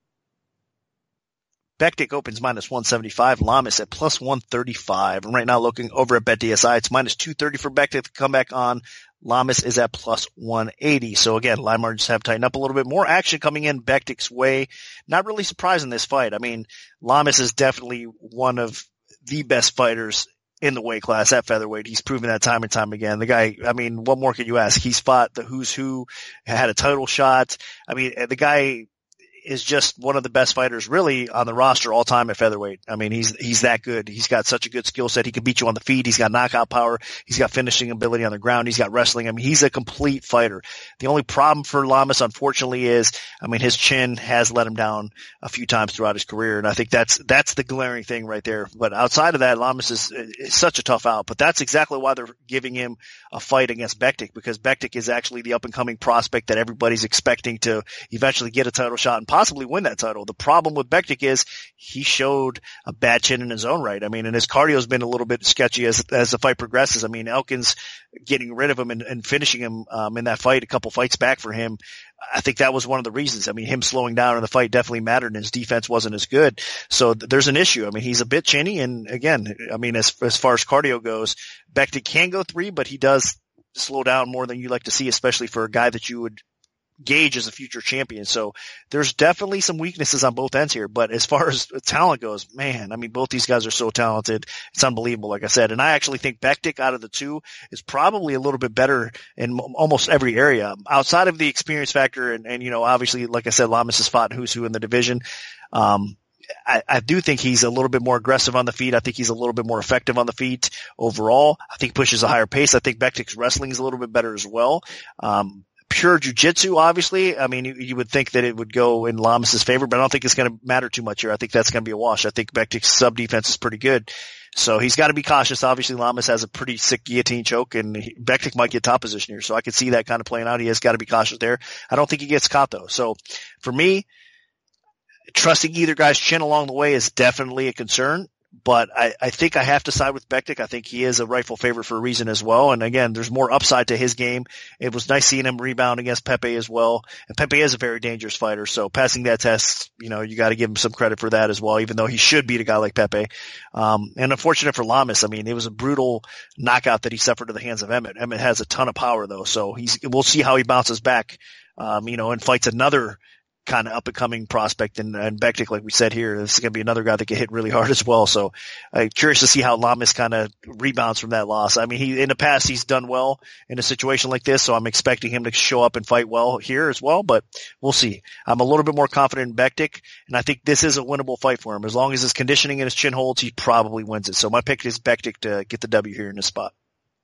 Bektic opens minus one seventy-five, Lamas at plus one thirty-five. And right now looking over at BetDSI, it's minus two thirty for Bektic to come back on. Lamas is at plus one eighty. So again, line margins have tightened up a little bit. More action coming in Bektic's way. Not really surprising this fight. I mean, Lamas is definitely one of the best fighters in the weight class at featherweight. He's proven that time and time again. The guy, I mean, what more can you ask? He's fought the who's who, had a title shot. I mean, the guy is just one of the best fighters really on the roster all time at featherweight. I mean, he's, he's that good. He's got such a good skill set. He can beat you on the feet. He's got knockout power. He's got finishing ability on the ground. He's got wrestling. I mean, he's a complete fighter. The only problem for Lamas, unfortunately, is, I mean, his chin has let him down a few times throughout his career. And I think that's, that's the glaring thing right there. But outside of that, Lamas is, is such a tough out. But that's exactly why they're giving him a fight against Bektic, because Bektic is actually the up and coming prospect that everybody's expecting to eventually get a title shot and possibly win that title. The problem with Bektic is he showed a bad chin in his own right. I mean, and his cardio's been a little bit sketchy as as the fight progresses. I mean, Elkins getting rid of him and, and finishing him um, in that fight a couple fights back for him, I think that was one of the reasons. I mean, him slowing down in the fight definitely mattered, and his defense wasn't as good. So th- there's an issue. I mean, he's a bit chinny, and again, I mean, as as far as cardio goes, Bektic can go three, but he does slow down more than you like to see, especially for a guy that you would gauge as a future champion. So there's definitely some weaknesses on both ends here. But as far as talent goes, man, I mean, both these guys are so talented. It's unbelievable, like I said. And I actually think Bektic out of the two is probably a little bit better in m- almost every area outside of the experience factor. And, and, you know, obviously, like I said, Lamas has fought who's who in the division. Um, I, I do think he's a little bit more aggressive on the feet. I think he's a little bit more effective on the feet overall. I think he pushes a higher pace. I think Bektic's wrestling is a little bit better as well. Um, Pure jiu-jitsu, obviously. I mean, you, you would think that it would go in Lamas' favor, but I don't think it's going to matter too much here. I think that's going to be a wash. I think Bektic's sub-defense is pretty good. So he's got to be cautious. Obviously, Lamas has a pretty sick guillotine choke, and he, Bektic might get top position here. So I could see that kind of playing out. He has got to be cautious there. I don't think he gets caught, though. So for me, trusting either guy's chin along the way is definitely a concern. But I, I think I have to side with Bektic. I think he is a rightful favorite for a reason as well. And again, there's more upside to his game. It was nice seeing him rebound against Pepe as well. And Pepe is a very dangerous fighter. So passing that test, you know, you got to give him some credit for that as well, even though he should beat a guy like Pepe. Um, and unfortunate for Lamas. I mean, it was a brutal knockout that he suffered at the hands of Emmett. Emmett has a ton of power though. So he's, we'll see how he bounces back, um, you know, and fights another kind of up and coming prospect, and, and Bektic, like we said here, this is going to be another guy that can hit really hard as well. So I'm uh, curious to see how Lamas kind of rebounds from that loss. I mean, he, in the past, he's done well in a situation like this, so I'm expecting him to show up and fight well here as well, but we'll see. I'm a little bit more confident in Bektic, and I think this is a winnable fight for him. As long as his conditioning and his chin holds, he probably wins it. So my pick is Bektic to get the W here in this spot.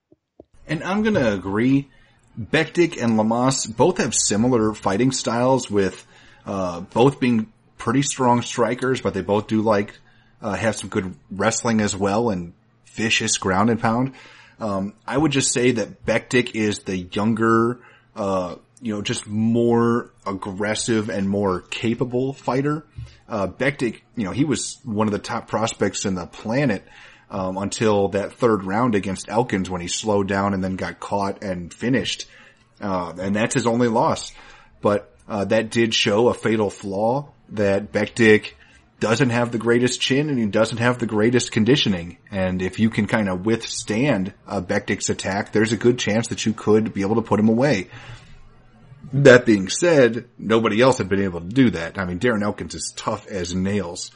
And I'm going to agree. Bektic and Lamas both have similar fighting styles, with Uh, both being pretty strong strikers, but they both do like, uh, have some good wrestling as well and vicious ground and pound. Um, I would just say that Bektic is the younger, uh, you know, just more aggressive and more capable fighter. Uh, Bektic, you know, he was one of the top prospects in the planet, um, until that third round against Elkins when he slowed down and then got caught and finished. Uh, and that's his only loss. But, uh, that did show a fatal flaw that Bektic doesn't have the greatest chin and he doesn't have the greatest conditioning. And if you can kind of withstand uh, Bektic's attack, there's a good chance that you could be able to put him away. That being said, nobody else had been able to do that. I mean, Darren Elkins is tough as nails.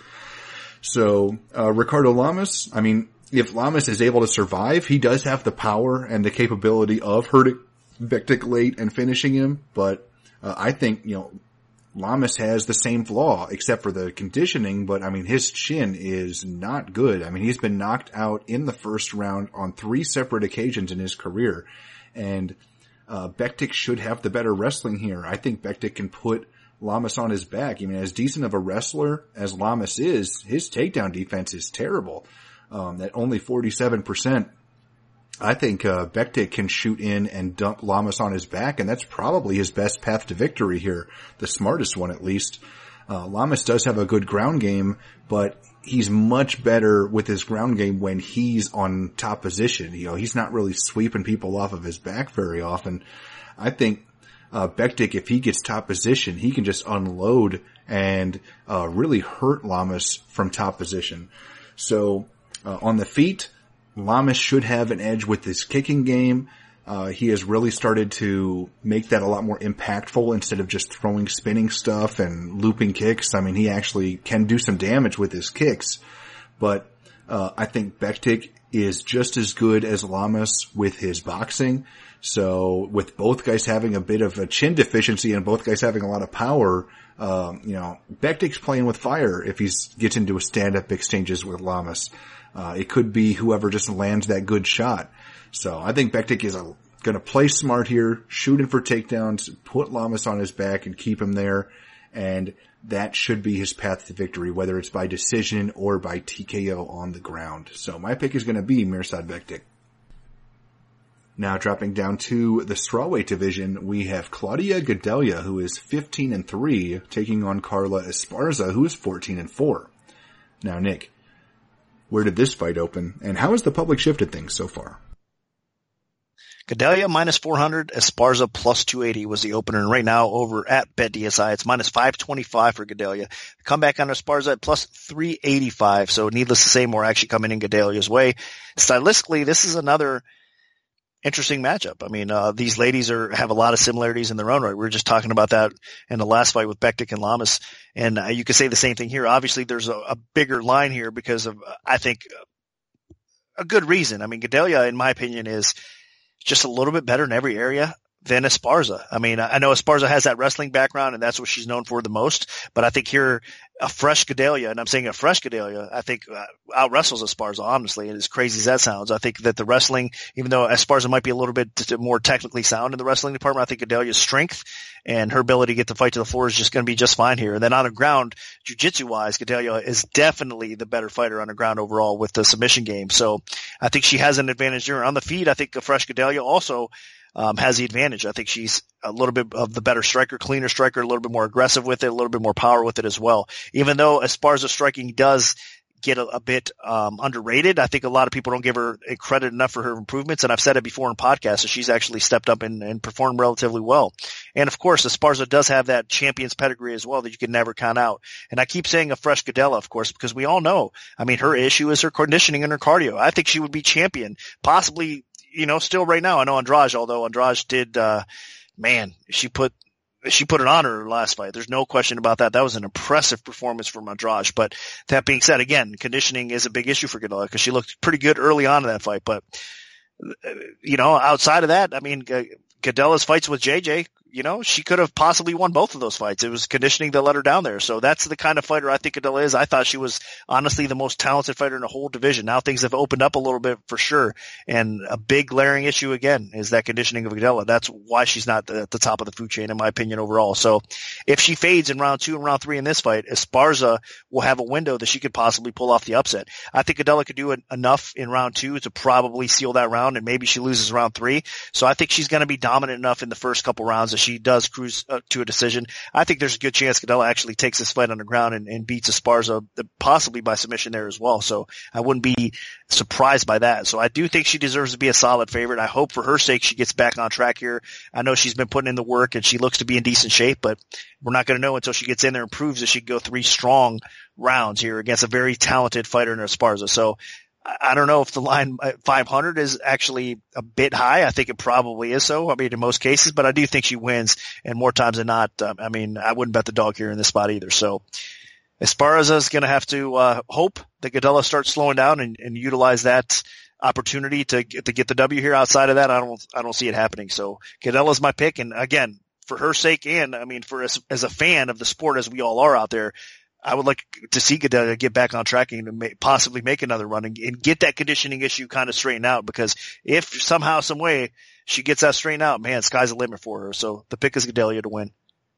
So, uh, Ricardo Lamas, I mean, if Lamas is able to survive, he does have the power and the capability of hurting Bektic late and finishing him. But, uh, I think, you know, Lamas has the same flaw, except for the conditioning, but I mean, his chin is not good. I mean, he's been knocked out in the first round on three separate occasions in his career. And, Uh, Bektic should have the better wrestling here. I think Bektic can put Lamas on his back. I mean, as decent of a wrestler as Lamas is, his takedown defense is terrible. Um, at only forty-seven percent. I think, uh, Bektic can shoot in and dump Lamas on his back, and that's probably his best path to victory here. The smartest one, at least. Uh, Lamas does have a good ground game, but he's much better with his ground game when he's on top position. You know, he's not really sweeping people off of his back very often. I think, uh, Bektic, if he gets top position, he can just unload and, uh, really hurt Lamas from top position. So, uh, on the feet, Lamas should have an edge with his kicking game. Uh, he has really started to make that a lot more impactful instead of just throwing spinning stuff and looping kicks. I mean, he actually can do some damage with his kicks, but, uh, I think Bektic is just as good as Lamas with his boxing. So with both guys having a bit of a chin deficiency and both guys having a lot of power, um, you know, Bektic's playing with fire if he gets into a stand-up exchanges with Lamas. Uh, it could be whoever just lands that good shot. So I think Bektic is going to play smart here, shooting for takedowns, put Lamas on his back and keep him there. And that should be his path to victory, whether it's by decision or by T K O on the ground. So my pick is going to be Mirsad Bektic. Now dropping down to the strawweight division, we have Claudia Gadelha, who is fifteen and three, taking on Carla Esparza, who is fourteen and four. Now, Nick, where did this fight open, and how has the public shifted things so far? Gadelha minus four hundred, Esparza plus two eighty was the opener. And right now over at BetDSI, it's minus five twenty-five for Gadelha. Comeback on Esparza at plus three eighty-five. So needless to say, more actually coming in Gadelha's way. Stylistically, this is another interesting matchup. I mean, uh, these ladies are, have a lot of similarities in their own right. We were just talking about that in the last fight with Bektic and Lamas. And uh, you could say the same thing here. Obviously, there's a, a bigger line here because of, uh, I think, a good reason. I mean, Gadelha, in my opinion, is just a little bit better in every area than Esparza. I mean, I know Esparza has that wrestling background and that's what she's known for the most, but I think here a fresh Gadelha, and I'm saying a fresh Gadelha, I think uh, out wrestles Esparza, honestly, and as crazy as that sounds. I think that the wrestling, even though Esparza might be a little bit t- more technically sound in the wrestling department, I think Gadelha's strength and her ability to get the fight to the floor is just going to be just fine here. And then on the ground, jiu-jitsu wise, Gadelha is definitely the better fighter on the ground overall with the submission game. So I think she has an advantage there. On the feet, I think a fresh Gadelha also Um, has the advantage. I think she's a little bit of the better striker, cleaner striker, a little bit more aggressive with it, a little bit more power with it as well. Even though Esparza striking does get a, a bit um, underrated, I think a lot of people don't give her credit enough for her improvements, and I've said it before in podcasts, so she's actually stepped up and, and performed relatively well. And of course, Esparza does have that champion's pedigree as well that you can never count out. And I keep saying a fresh Gadelha, of course, because we all know, I mean, her issue is her conditioning and her cardio. I think she would be champion, possibly, you know, still right now. I know Andrade, although Andrade did, uh, man, she put, she put it on her last fight. There's no question about that. That was an impressive performance from Andrade. But that being said, again, conditioning is a big issue for Gadelha because she looked pretty good early on in that fight. But, you know, outside of that, I mean, Gadelha's fights with J J, you know, she could have possibly won both of those fights. It was conditioning that let her down there. So that's the kind of fighter I think Gadelha is. I thought she was honestly the most talented fighter in the whole division. Now things have opened up a little bit for sure. And a big glaring issue again is that conditioning of Gadelha. That's why she's not at the top of the food chain, in my opinion, overall. So if she fades in round two and round three in this fight, Esparza will have a window that she could possibly pull off the upset. I think Gadelha could do it enough in round two to probably seal that round, and maybe she loses round three. So I think she's going to be dominant enough in the first couple rounds that she does cruise uh, to a decision. I think there's a good chance Gadelha actually takes this fight on the ground and, and beats Esparza, possibly by submission there as well. So I wouldn't be surprised by that. So I do think she deserves to be a solid favorite. I hope for her sake she gets back on track here. I know she's been putting in the work and she looks to be in decent shape, but we're not going to know until she gets in there and proves that she can go three strong rounds here against a very talented fighter in Esparza. So I don't know if the line at five hundred is actually a bit high. I think it probably is so. I mean, in most cases, but I do think she wins, and more times than not, um, I mean, I wouldn't bet the dog here in this spot either. So Esparza is going to have to uh, hope that Gadelha starts slowing down and, and utilize that opportunity to to get the W here. Outside of that, I don't I don't see it happening. So Gadelha is my pick, and again, for her sake, and I mean, for as, as a fan of the sport as we all are out there, I would like to see Gadelha get back on track and may, possibly make another run and, and get that conditioning issue kind of straightened out, because if somehow, some way she gets that straightened out, man, sky's the limit for her. So the pick is Gadelha to win.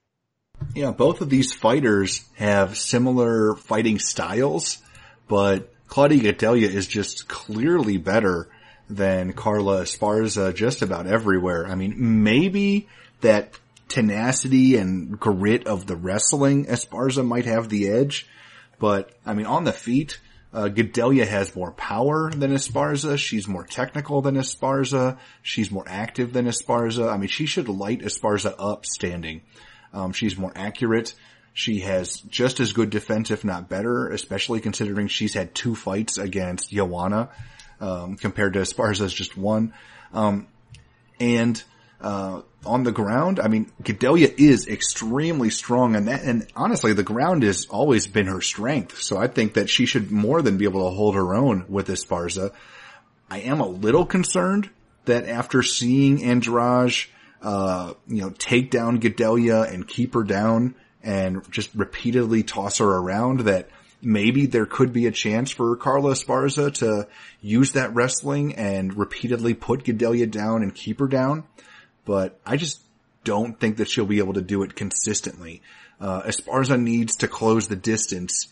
You know, both of these fighters have similar fighting styles, but Claudia Gadelha is just clearly better than Carla Esparza just about everywhere. I mean, maybe that tenacity and grit of the wrestling, Esparza might have the edge, but I mean, on the feet, uh, Gadelha has more power than Esparza. She's more technical than Esparza. She's more active than Esparza. I mean, she should light Esparza up standing. Um, she's more accurate. She has just as good defense, if not better, especially considering she's had two fights against Joanna, um, compared to Esparza's just one. Um, and, uh, on the ground, I mean, Gadelha is extremely strong, and that, and honestly, the ground has always been her strength. So I think that she should more than be able to hold her own with Esparza. I am a little concerned that after seeing Andrade, uh, you know, take down Gadelha and keep her down and just repeatedly toss her around, that maybe there could be a chance for Carla Esparza to use that wrestling and repeatedly put Gadelha down and keep her down. But I just don't think that she'll be able to do it consistently. Uh, Esparza needs to close the distance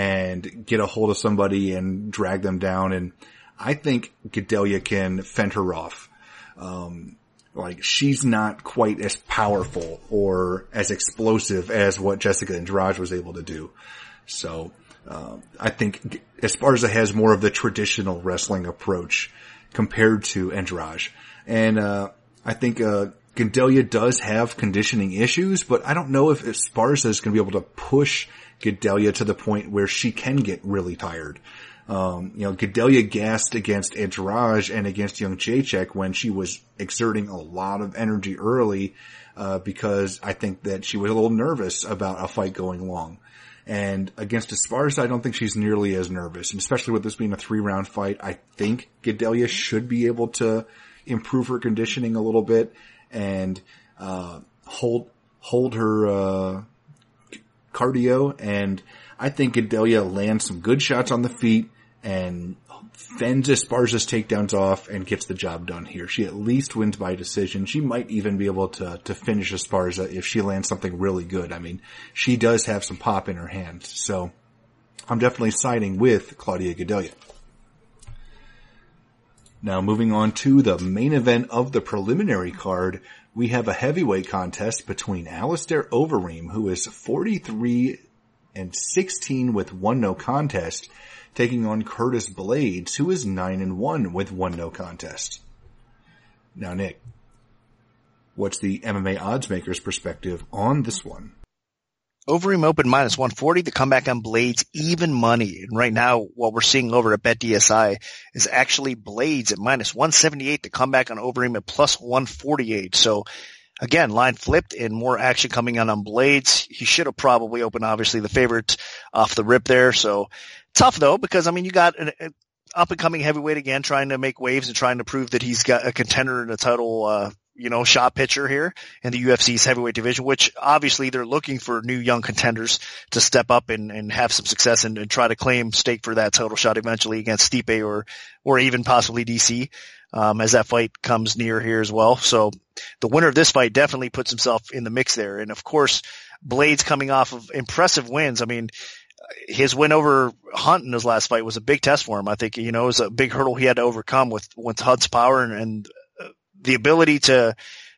and get a hold of somebody and drag them down. And I think Gadelha can fend her off. Um, like, she's not quite as powerful or as explosive as what Jessica Andrade was able to do. So, uh, I think Esparza has more of the traditional wrestling approach compared to Andrade. And, uh, I think, uh, Gadelha does have conditioning issues, but I don't know if Esparza is going to be able to push Gadelha to the point where she can get really tired. Um, you know, Gadelha gassed against Andrade and against Young Jacek when she was exerting a lot of energy early, uh, because I think that she was a little nervous about a fight going long. And against Esparza, I don't think she's nearly as nervous. And especially with this being a three round fight, I think Gadelha should be able to improve her conditioning a little bit and, uh, hold, hold her, uh, cardio. And I think Gadelha lands some good shots on the feet and fends Esparza's takedowns off and gets the job done here. She at least wins by decision. She might even be able to, to finish Esparza if she lands something really good. I mean, she does have some pop in her hands. So I'm definitely siding with Claudia Gadelha. Now moving on to the main event of the preliminary card, we have a heavyweight contest between Alistair Overeem, who is forty-three and sixteen with one no contest, taking on Curtis Blaydes, who is nine and one with one no contest. Now, Nick, what's the M M A odds maker's perspective on this one? Overeem open minus one forty, the comeback on Blaydes even money. And right now, what we're seeing over at BetDSI is actually Blaydes at minus one seventy-eight, the comeback on Overeem at plus one forty-eight. So again, line flipped and more action coming on on Blaydes. He should have probably opened, obviously, the favorite off the rip there. So tough though, because I mean, you got an, an up and coming heavyweight again, trying to make waves and trying to prove that he's got a contender in a title, uh, you know, shot pitcher here in the U F C's heavyweight division, which obviously they're looking for new young contenders to step up and, and have some success and, and try to claim stake for that title shot eventually against Stipe or, or even possibly D C, um, as that fight comes near here as well. So the winner of this fight definitely puts himself in the mix there. And of course, Blaydes coming off of impressive wins. I mean, his win over Hunt in his last fight was a big test for him. I think, you know, it was a big hurdle he had to overcome with, with Hunt's power and, and the ability to,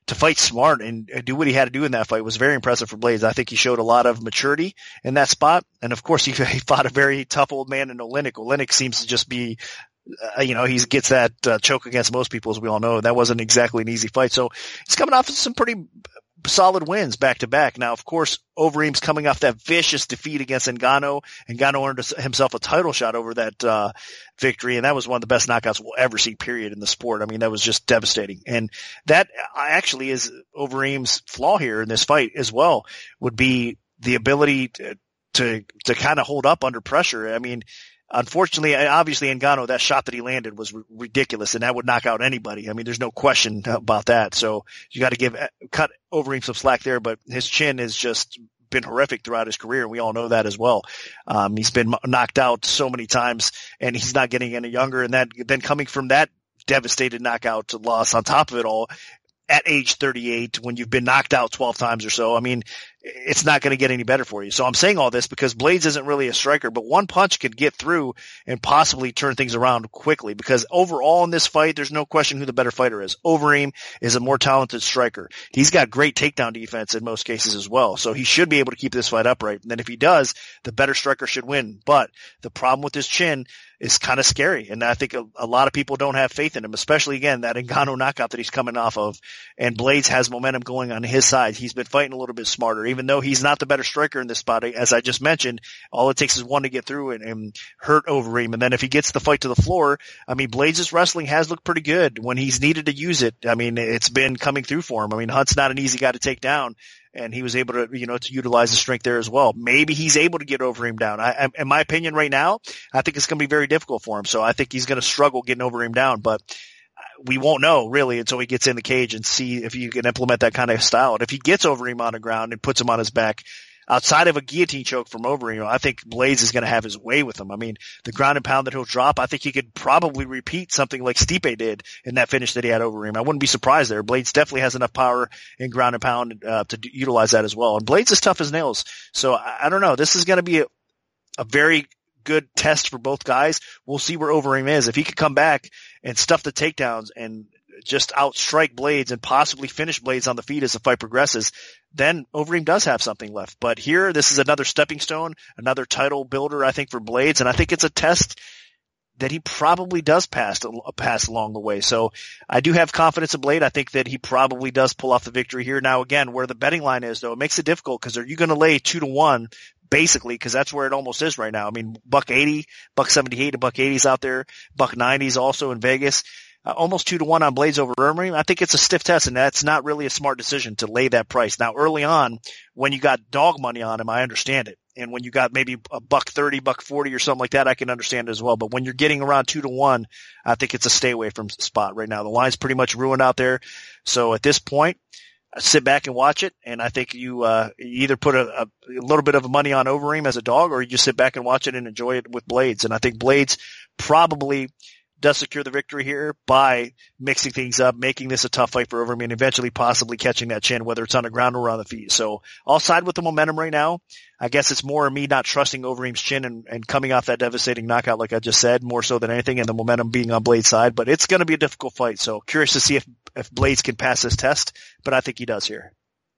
to fight smart and do what he had to do in that fight was very impressive for Blaydes. I think he showed a lot of maturity in that spot. And of course, he, he fought a very tough old man in Oleinik. Oleinik seems to just be, uh, you know, he gets that uh, choke against most people, as we all know. That wasn't exactly an easy fight. So he's coming off of some pretty solid wins back to back. Now, of course, Overeem's coming off that vicious defeat against Ngannou. Ngannou earned himself a title shot over that uh victory, and that was one of the best knockouts we'll ever see, period, in the sport. I mean, that was just devastating. And that actually is Overeem's flaw here in this fight as well, would be the ability to to, to kind of hold up under pressure. I mean, unfortunately, obviously, Ngannou, that shot that he landed was r- ridiculous, and that would knock out anybody. I mean, there's no question about that. So you got to give cut Overeem some slack there, but his chin has just been horrific throughout his career. We all know that as well. Um, he's been knocked out so many times, and he's not getting any younger. And that then coming from that devastated knockout loss on top of it all, at age thirty-eight, when you've been knocked out twelve times or so, I mean, it's not going to get any better for you. So I'm saying all this because Blaydes isn't really a striker, but one punch could get through and possibly turn things around quickly, because overall in this fight, there's no question who the better fighter is. Overeem is a more talented striker. He's got great takedown defense in most cases as well. So he should be able to keep this fight upright. And then if he does, the better striker should win. But the problem with his chin is kind of scary. And I think a, a lot of people don't have faith in him, especially, again, that Ngannou knockout that he's coming off of. And Blaydes has momentum going on his side. He's been fighting a little bit smarter, even though he's not the better striker in this spot. As I just mentioned, all it takes is one to get through and, and hurt Overeem. And then if he gets the fight to the floor, I mean, Blaydes' wrestling has looked pretty good when he's needed to use it. I mean, it's been coming through for him. I mean, Hunt's not an easy guy to take down, and he was able to, you know, to utilize the strength there as well. Maybe he's able to get Overeem down. I, I, in my opinion right now, I think it's going to be very difficult for him. So I think he's going to struggle getting Overeem down, but we won't know really until he gets in the cage and see if you can implement that kind of style. And if he gets Overeem on the ground and puts him on his back, outside of a guillotine choke from Overeem, I think Blaydes is going to have his way with him. I mean, the ground and pound that he'll drop, I think he could probably repeat something like Stipe did in that finish that he had over Overeem. I wouldn't be surprised there. Blaydes definitely has enough power in ground and pound uh, to d- utilize that as well. And Blaydes is tough as nails. So I, I don't know. This is going to be a, a very good test for both guys. We'll see where Overeem is. If he could come back and stuff the takedowns and just outstrike Blaydes and possibly finish Blaydes on the feet as the fight progresses, then Overeem does have something left. But here, this is another stepping stone, another title builder, I think, for Blaydes. And I think it's a test that he probably does pass, pass along the way. So I do have confidence in Blaydes. I think that he probably does pull off the victory here. Now, again, where the betting line is, though, it makes it difficult, because are you going to lay two to one? Basically, because that's where it almost is right now. I mean, buck eighty, buck seventy-eight, and buck eighty's out there. Buck ninety's also in Vegas. Uh, almost two to one on Blaydes over Overeem. I think it's a stiff test, and that's not really a smart decision to lay that price. Now, early on, when you got dog money on him, I understand it. And when you got maybe a buck thirty, buck forty or something like that, I can understand it as well. But when you're getting around two to one, I think it's a stay away from spot right now. The line's pretty much ruined out there. So at this point, sit back and watch it, and I think you uh either put a, a, a little bit of money on Overeem as a dog, or you just sit back and watch it and enjoy it with Blaydes. And I think Blaydes probably does secure the victory here by mixing things up, making this a tough fight for Overeem, and eventually possibly catching that chin, whether it's on the ground or on the feet. So I'll side with the momentum right now. I guess it's more me not trusting Overeem's chin and, and coming off that devastating knockout, like I just said, more so than anything, and the momentum being on Blaydes' side. But it's going to be a difficult fight. So curious to see if, if Blaydes can pass this test, but I think he does here.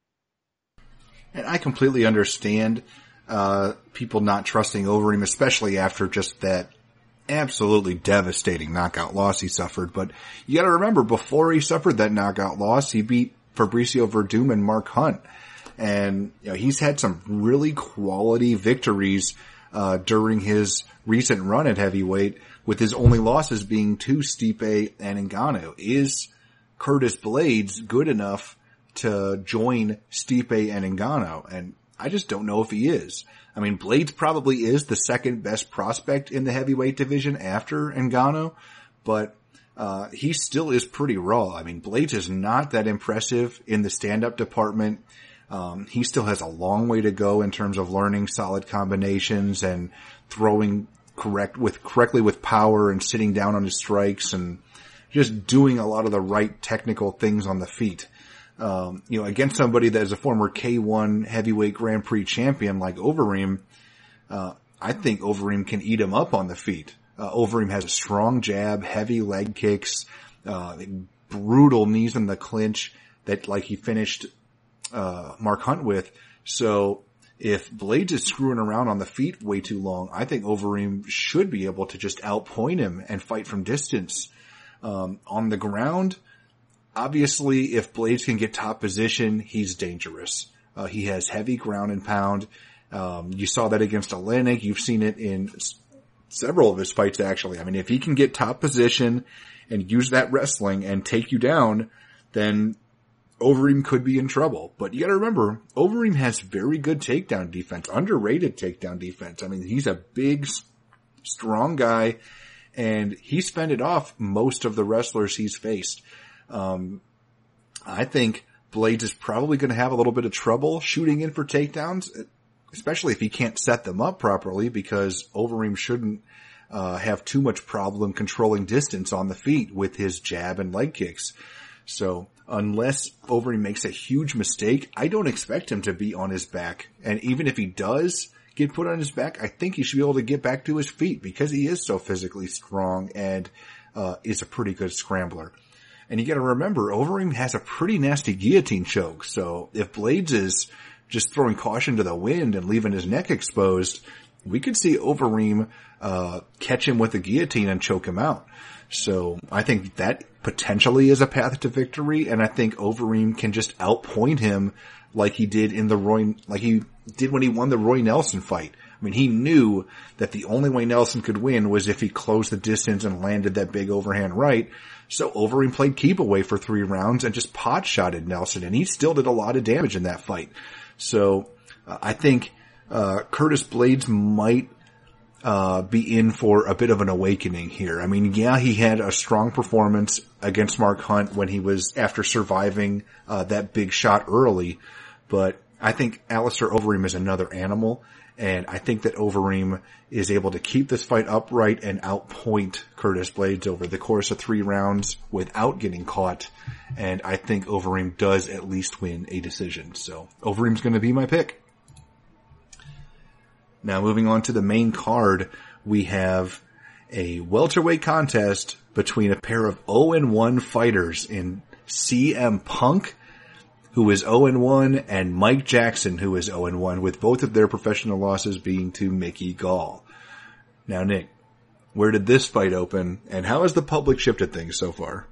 And I completely understand uh people not trusting Overeem, especially after just that absolutely devastating knockout loss he suffered. But you got to remember, before he suffered that knockout loss, he beat Fabricio Verdum and Mark Hunt. And you know, he's had some really quality victories uh during his recent run at heavyweight, with his only losses being to Stipe and Ngannou. Is Curtis Blaydes good enough to join Stipe and Ngannou? And I just don't know if he is. I mean, Blaydes probably is the second best prospect in the heavyweight division after Ngannou, but uh he still is pretty raw. I mean, Blaydes is not that impressive in the stand-up department. Um, he still has a long way to go in terms of learning solid combinations and throwing correct with correctly with power and sitting down on his strikes and just doing a lot of the right technical things on the feet. Um, you know, against somebody that is a former K one heavyweight Grand Prix champion like Overeem, uh, I think Overeem can eat him up on the feet. Uh, Overeem has a strong jab, heavy leg kicks, uh, brutal knees in the clinch. that like he finished, uh, Mark Hunt with. So if Blaydes is screwing around on the feet way too long, I think Overeem should be able to just outpoint him and fight from distance. Um, on the ground, obviously if Blaydes can get top position, he's dangerous. Uh, he has heavy ground and pound. Um, you saw that against Oleinik. You've seen it in s- several of his fights, actually. I mean, if he can get top position and use that wrestling and take you down, then Overeem could be in trouble. But you gotta remember, Overeem has very good takedown defense, underrated takedown defense. I mean, he's a big, strong guy, and he's fended off most of the wrestlers he's faced. Um, I think Blaydes is probably gonna have a little bit of trouble shooting in for takedowns, especially if he can't set them up properly, because Overeem shouldn't uh have too much problem controlling distance on the feet with his jab and leg kicks. So unless Overeem makes a huge mistake, I don't expect him to be on his back. And even if he does get put on his back, I think he should be able to get back to his feet because he is so physically strong and uh is a pretty good scrambler. And you gotta remember, Overeem has a pretty nasty guillotine choke. So if Blaydes is just throwing caution to the wind and leaving his neck exposed, we could see Overeem uh catch him with a guillotine and choke him out. So I think that potentially is a path to victory, and I think Overeem can just outpoint him like he did in the Roy, like he did when he won the Roy Nelson fight. I mean, he knew that the only way Nelson could win was if he closed the distance and landed that big overhand right. So Overeem played keep away for three rounds and just pot shotted Nelson, and he still did a lot of damage in that fight. So uh, I think uh Curtis Blaydes might uh be in for a bit of an awakening here. I mean, yeah, he had a strong performance against Mark Hunt when he was after surviving uh that big shot early, but I think Alistair Overeem is another animal, and I think that Overeem is able to keep this fight upright and outpoint Curtis Blaydes over the course of three rounds without getting caught, and I think Overeem does at least win a decision. So Overeem's going to be my pick. Now moving on to the main card, we have a welterweight contest between a pair of oh and one fighters in C M Punk, who is oh and one, and Mike Jackson, who is oh and one, with both of their professional losses being to Mickey Gall. Now, Nick, where did this fight open, and how has the public shifted things so far?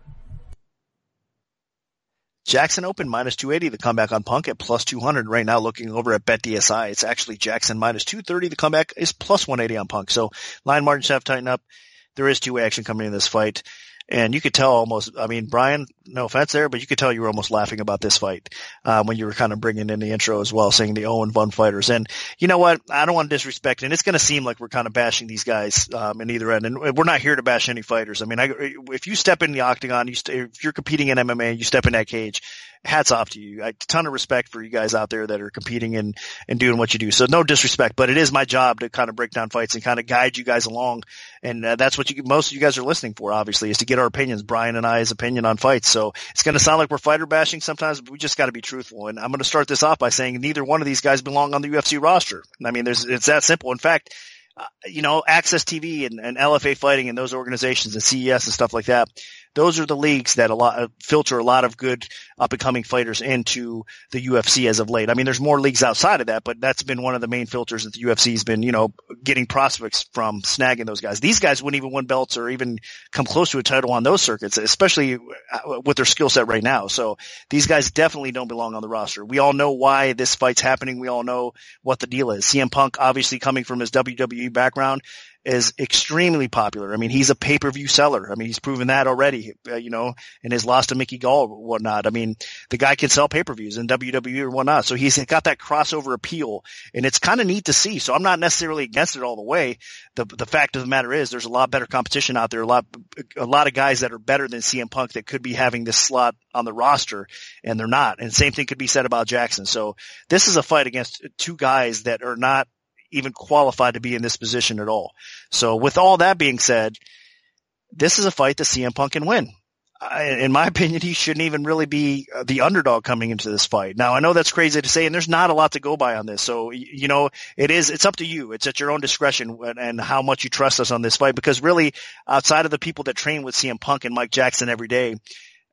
Jackson opened minus two eighty, the comeback on Punk at plus two hundred. Right now, looking over at BetDSI, it's actually Jackson minus two thirty. The comeback is plus one eighty on Punk. So line margins have tightened up. There is two-way action coming in this fight. And you could tell almost, I mean, Brian, no offense there, but you could tell you were almost laughing about this fight, um, when you were kind of bringing in the intro as well, saying the oh and one fighters. And you know what? I don't want to disrespect, and it's going to seem like we're kind of bashing these guys, um, in either end. And we're not here to bash any fighters. I mean, I, if you step in the octagon, you st- if you're competing in M M A, you step in that cage, hats off to you. I, a ton of respect for you guys out there that are competing and, and doing what you do. So no disrespect, but it is my job to kind of break down fights and kind of guide you guys along. And uh, that's what you, most of you guys are listening for, obviously, is to get our opinions, Brian and I's opinion on fights. So it's going to sound like we're fighter bashing sometimes, but we just got to be truthful. And I'm going to start this off by saying neither one of these guys belong on the U F C roster. I mean, there's, it's that simple. In fact, uh, you know, Access T V and, and L F A Fighting and those organizations and C E S and stuff like that, those are the leagues that a lot uh, filter a lot of good up and coming fighters into the U F C as of late. I mean, there's more leagues outside of that, but that's been one of the main filters that the U F C has been, you know, getting prospects from, snagging those guys. These guys wouldn't even win belts or even come close to a title on those circuits, especially with their skill set right now. So these guys definitely don't belong on the roster. We all know why this fight's happening. We all know what the deal is. C M Punk, obviously coming from his W W E background, is extremely popular. I mean, he's a pay-per-view seller. I mean, he's proven that already, uh, you know, in his loss to Mickey Gall or whatnot. I mean, the guy can sell pay-per-views in W W E or whatnot. So he's got that crossover appeal, and it's kind of neat to see. So I'm not necessarily against it all the way. The the fact of the matter is there's a lot better competition out there, a lot, a lot of guys that are better than C M Punk that could be having this slot on the roster, and they're not. And same thing could be said about Jackson. So this is a fight against two guys that are not even qualified to be in this position at all. So with all that being said, this is a fight that C M Punk can win. I, in my opinion, he shouldn't even really be the underdog coming into this fight. Now, I know that's crazy to say, and there's not a lot to go by on this. So, you know, it is, it's up to you. It's at your own discretion and, and how much you trust us on this fight, because really outside of the people that train with C M Punk and Mike Jackson every day,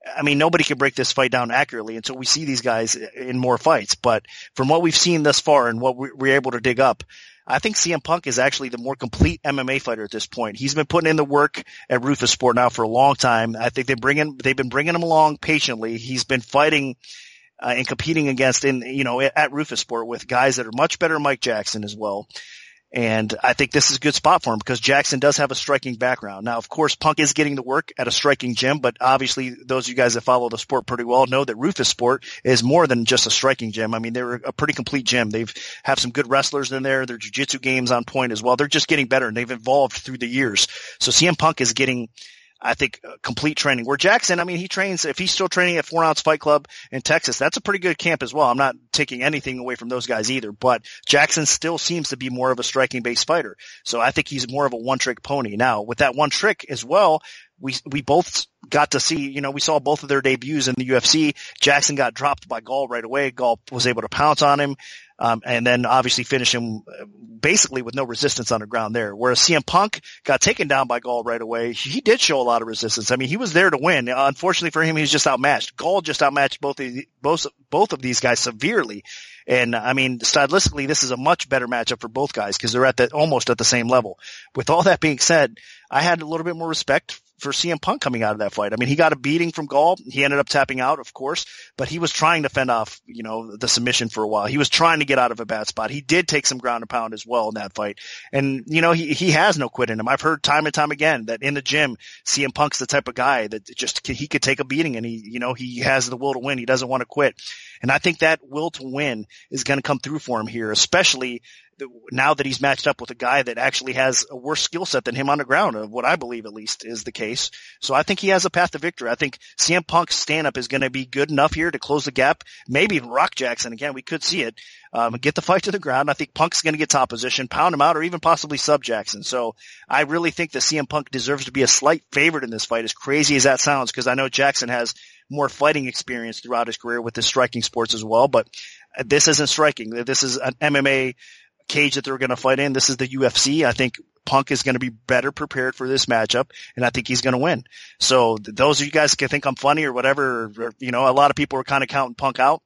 I mean, nobody can break this fight down accurately until we see these guys in more fights. But from what we've seen thus far and what we're able to dig up, I think C M Punk is actually the more complete M M A fighter at this point. He's been putting in the work at Roufusport now for a long time. I think they bring in, they've been bringing him along patiently. He's been fighting uh, and competing against in, you know, at Roufusport with guys that are much better than Mike Jackson as well. And I think this is a good spot for him because Jackson does have a striking background. Now, of course, Punk is getting the work at a striking gym, but obviously those of you guys that follow the sport pretty well know that Roufusport is more than just a striking gym. I mean, they're a pretty complete gym. They've have some good wrestlers in there. Their jiu-jitsu game's on point as well. They're just getting better and they've evolved through the years. So C M Punk is getting, I think, complete training. Where Jackson, I mean, he trains, if he's still training at Four Ounce Fight Club in Texas, that's a pretty good camp as well. I'm not taking anything away from those guys either, but Jackson still seems to be more of a striking-based fighter. So I think he's more of a one-trick pony. Now, with that one trick as well, we we both got to see, you know, we saw both of their debuts in the U F C. Jackson got dropped by Gall right away. Gall was able to pounce on him. Um, and then obviously finish him basically with no resistance on the ground there. Whereas C M Punk got taken down by Gall right away. He did show a lot of resistance. I mean, he was there to win. Unfortunately for him, he was just outmatched. Gall just outmatched both of, the, both, both of these guys severely. And I mean, stylistically, this is a much better matchup for both guys because they're at the, almost at the same level. With all that being said, I had a little bit more respect for C M Punk coming out of that fight. I mean, he got a beating from Gall. He ended up tapping out, of course, but he was trying to fend off, you know, the submission for a while. He was trying to get out of a bad spot. He did take some ground and pound as well in that fight. And, you know, he, he has no quit in him. I've heard time and time again that in the gym, C M Punk's the type of guy that just, he could take a beating and he, you know, he has the will to win. He doesn't want to quit. And I think that will to win is going to come through for him here, especially now that he's matched up with a guy that actually has a worse skill set than him on the ground, of what I believe at least is the case. So I think he has a path to victory. I think C M Punk's stand-up is going to be good enough here to close the gap, maybe even rock Jackson again. We could see it, um, get the fight to the ground. I think Punk's going to get top position, pound him out, or even possibly sub Jackson. So I really think that C M Punk deserves to be a slight favorite in this fight, as crazy as that sounds, because I know Jackson has more fighting experience throughout his career with his striking sports as well. But this isn't striking. This is an M M A cage that they're going to fight in. This is the U F C. I think Punk is going to be better prepared for this matchup, and I think he's going to win. So those of you guys can think I'm funny or whatever, or, you know, a lot of people are kind of counting Punk out.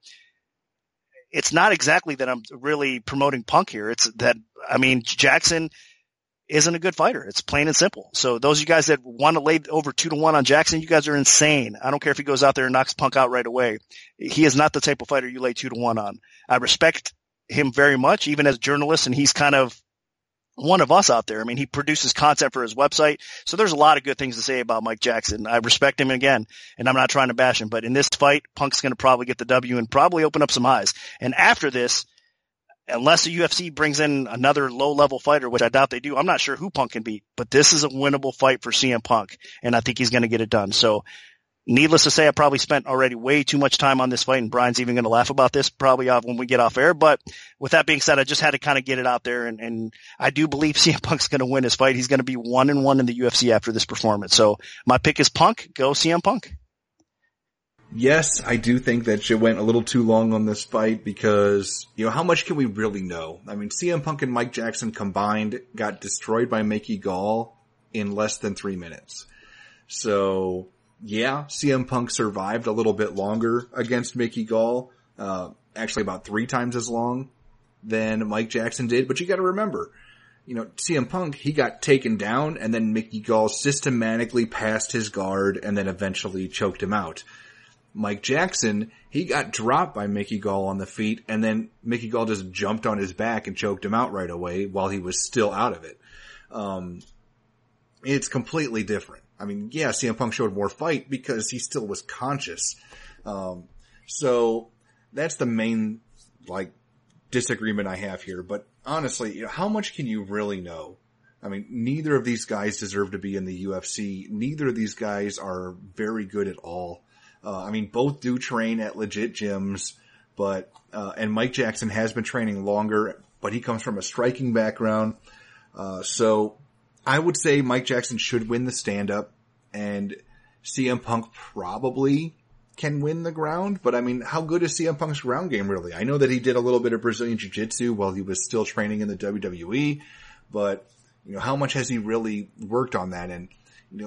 It's not exactly that I'm really promoting Punk here. It's that, I mean, Jackson isn't a good fighter. It's plain and simple. So those of you guys that want to lay over two to one on Jackson, you guys are insane. I don't care if he goes out there and knocks Punk out right away. He is not the type of fighter you lay two to one on. I respect him very much, even as a journalist, and he's kind of one of us out there. I mean, he produces content for his website. So there's a lot of good things to say about Mike Jackson. I respect him again, and I'm not trying to bash him, but in this fight, Punk's going to probably get the W and probably open up some eyes. And after this, unless the U F C brings in another low-level fighter, which I doubt they do, I'm not sure who Punk can beat, but this is a winnable fight for C M Punk, and I think he's going to get it done. So needless to say, I probably spent already way too much time on this fight, and Brian's even going to laugh about this probably off when we get off air. But with that being said, I just had to kind of get it out there, and, and I do believe C M Punk's going to win his fight. He's going to be one and one in the U F C after this performance. So my pick is Punk. Go C M Punk. Yes, I do think that you went a little too long on this fight because, you know, how much can we really know? I mean, C M Punk and Mike Jackson combined got destroyed by Mickey Gall in less than three minutes. So, yeah, C M Punk survived a little bit longer against Mickey Gall, uh, actually about three times as long than Mike Jackson did. But you got to remember, you know, C M Punk, he got taken down, and then Mickey Gall systematically passed his guard and then eventually choked him out. Mike Jackson, he got dropped by Mickey Gall on the feet, and then Mickey Gall just jumped on his back and choked him out right away while he was still out of it. Um, it's completely different. I mean, yeah, C M Punk showed more fight because he still was conscious. Um, so that's the main, like, disagreement I have here. But honestly, you know, how much can you really know? I mean, neither of these guys deserve to be in the U F C. Neither of these guys are very good at all. Uh, I mean, both do train at legit gyms, but, uh, and Mike Jackson has been training longer, but he comes from a striking background. Uh, so I would say Mike Jackson should win the stand-up, and C M Punk probably can win the ground, but I mean, how good is C M Punk's ground game really? I know that he did a little bit of Brazilian Jiu-Jitsu while he was still training in the W W E, but, you know, how much has he really worked on that? And, you know,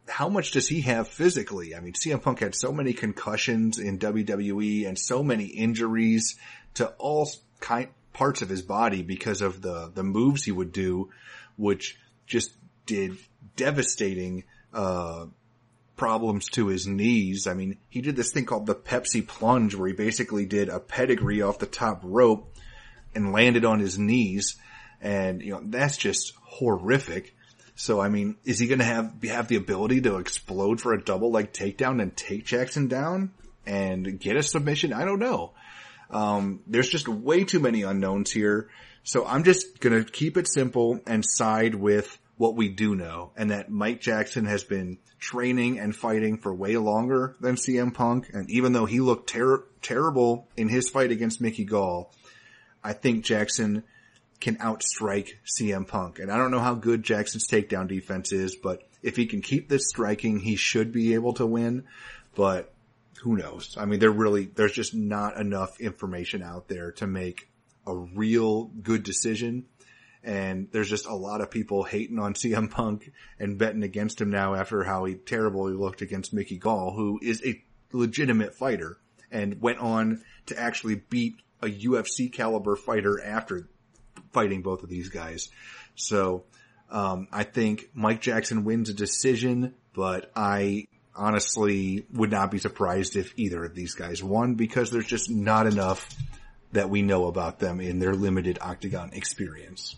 how much does he have physically? I mean, C M Punk had so many concussions in W W E and so many injuries to all kind parts of his body because of the, the moves he would do, which just did devastating, uh, problems to his knees. I mean, he did this thing called the Pepsi plunge where he basically did a pedigree off the top rope and landed on his knees. And, you know, that's just horrific. So, I mean, is he going to have, have the ability to explode for a double leg takedown and take Jackson down and get a submission? I don't know. Um, there's just way too many unknowns here. So I'm just going to keep it simple and side with what we do know. And that Mike Jackson has been training and fighting for way longer than C M Punk. And even though he looked ter- terrible in his fight against Mickey Gall, I think Jackson can outstrike C M Punk. And I don't know how good Jackson's takedown defense is, but if he can keep this striking, he should be able to win. But who knows? I mean, there really, there's just not enough information out there to make a real good decision. And there's just a lot of people hating on C M Punk and betting against him now after how he terribly looked against Mickey Gall, who is a legitimate fighter and went on to actually beat a U F C caliber fighter after fighting both of these guys. So, um, I think Mike Jackson wins a decision, but I honestly would not be surprised if either of these guys won because there's just not enough that we know about them in their limited octagon experience.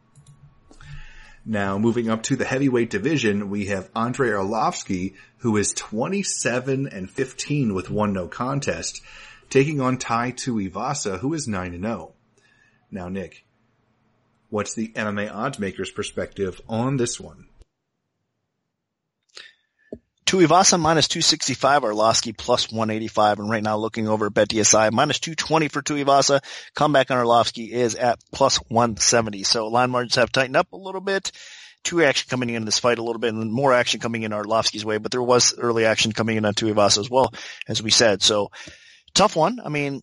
Now, moving up to the heavyweight division, we have Andrei Arlovski, who is twenty-seven and fifteen with one no contest, taking on Tai Tuivasa, who is nine and oh. Now, Nick, what's the M M A oddsmaker's perspective on this one? Tuivasa minus two sixty-five, Arlovski plus one eighty-five, and right now looking over at BetDSI, minus two twenty for Tuivasa. Comeback on Arlovski is at plus one seventy. So line margins have tightened up a little bit. Two action coming in this fight a little bit, and more action coming in Arlovski's way, but there was early action coming in on Tuivasa as well, as we said. So tough one. I mean,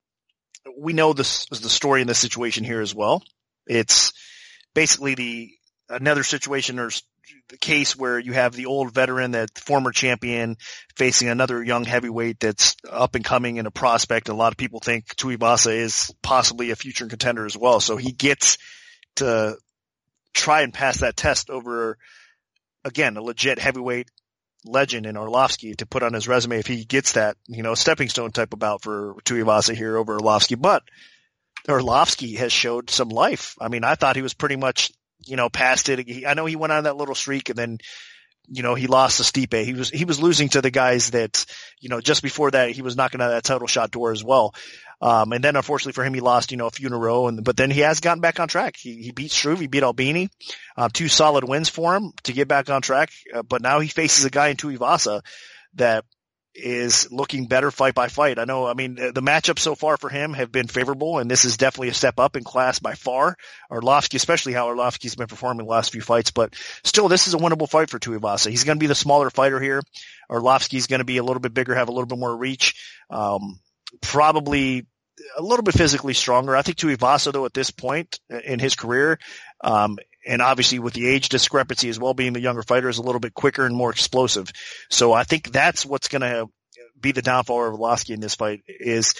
we know this is the story in this situation here as well. It's basically the another situation or the case where you have the old veteran, that former champion, facing another young heavyweight that's up and coming and a prospect. And a lot of people think Tuivasa is possibly a future contender as well. So he gets to try and pass that test over, again, a legit heavyweight legend in Arlovski to put on his resume if he gets that, you know, stepping stone type of bout for Tuivasa here over Arlovski. But Arlovski has showed some life. I mean, I thought he was pretty much, you know, past it. He, I know he went on that little streak and then, you know, he lost to Stipe. He was, he was losing to the guys that, you know, just before that, he was knocking on that title shot door as well. Um, and then unfortunately for him, he lost, you know, a few in a row. And, but then he has gotten back on track. He, he beat Struve. He beat Albini. Uh, two solid wins for him to get back on track. Uh, but now he faces a guy in Tuivasa that is looking better fight by fight. I know, I mean, the matchups so far for him have been favorable, and this is definitely a step up in class by far. Arlovski, especially how Arlovski's been performing the last few fights, but still, this is a winnable fight for Tuivasa. He's going to be the smaller fighter here. Arlovski's going to be a little bit bigger, have a little bit more reach, um, probably a little bit physically stronger. I think Tuivasa, though, at this point in his career, um, and obviously with the age discrepancy as well, being the younger fighter, is a little bit quicker and more explosive. So I think that's what's going to be the downfall of Arlovski in this fight. Is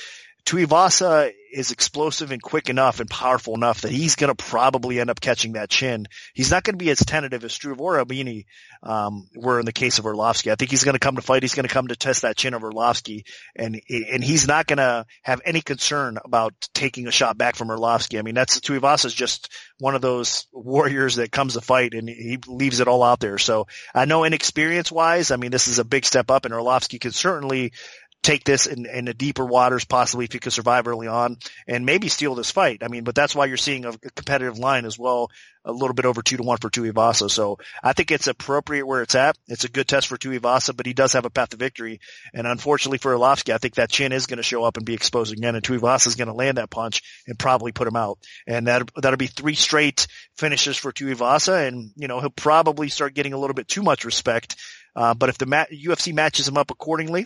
Tuivasa is explosive and quick enough and powerful enough that he's going to probably end up catching that chin. He's not going to be as tentative as Struve or Albini um, were in the case of Arlovski. I think he's going to come to fight. He's going to come to test that chin of Arlovski, and and he's not going to have any concern about taking a shot back from Arlovski. I mean, that's Tuivasa's just one of those warriors that comes to fight and he leaves it all out there. So I know inexperience-wise, I mean, this is a big step up, and Arlovski can certainly take this in, in the deeper waters, possibly if he could survive early on, and maybe steal this fight. I mean, but that's why you're seeing a, a competitive line as well, a little bit over two to one for Tuivasa. So I think it's appropriate where it's at. It's a good test for Tuivasa, but he does have a path to victory. And unfortunately for Arlovski, I think that chin is going to show up and be exposed again, and Tuivasa is going to land that punch and probably put him out. And that that'll be three straight finishes for Tuivasa, and you know he'll probably start getting a little bit too much respect. Uh, but if the ma- U F C matches him up accordingly,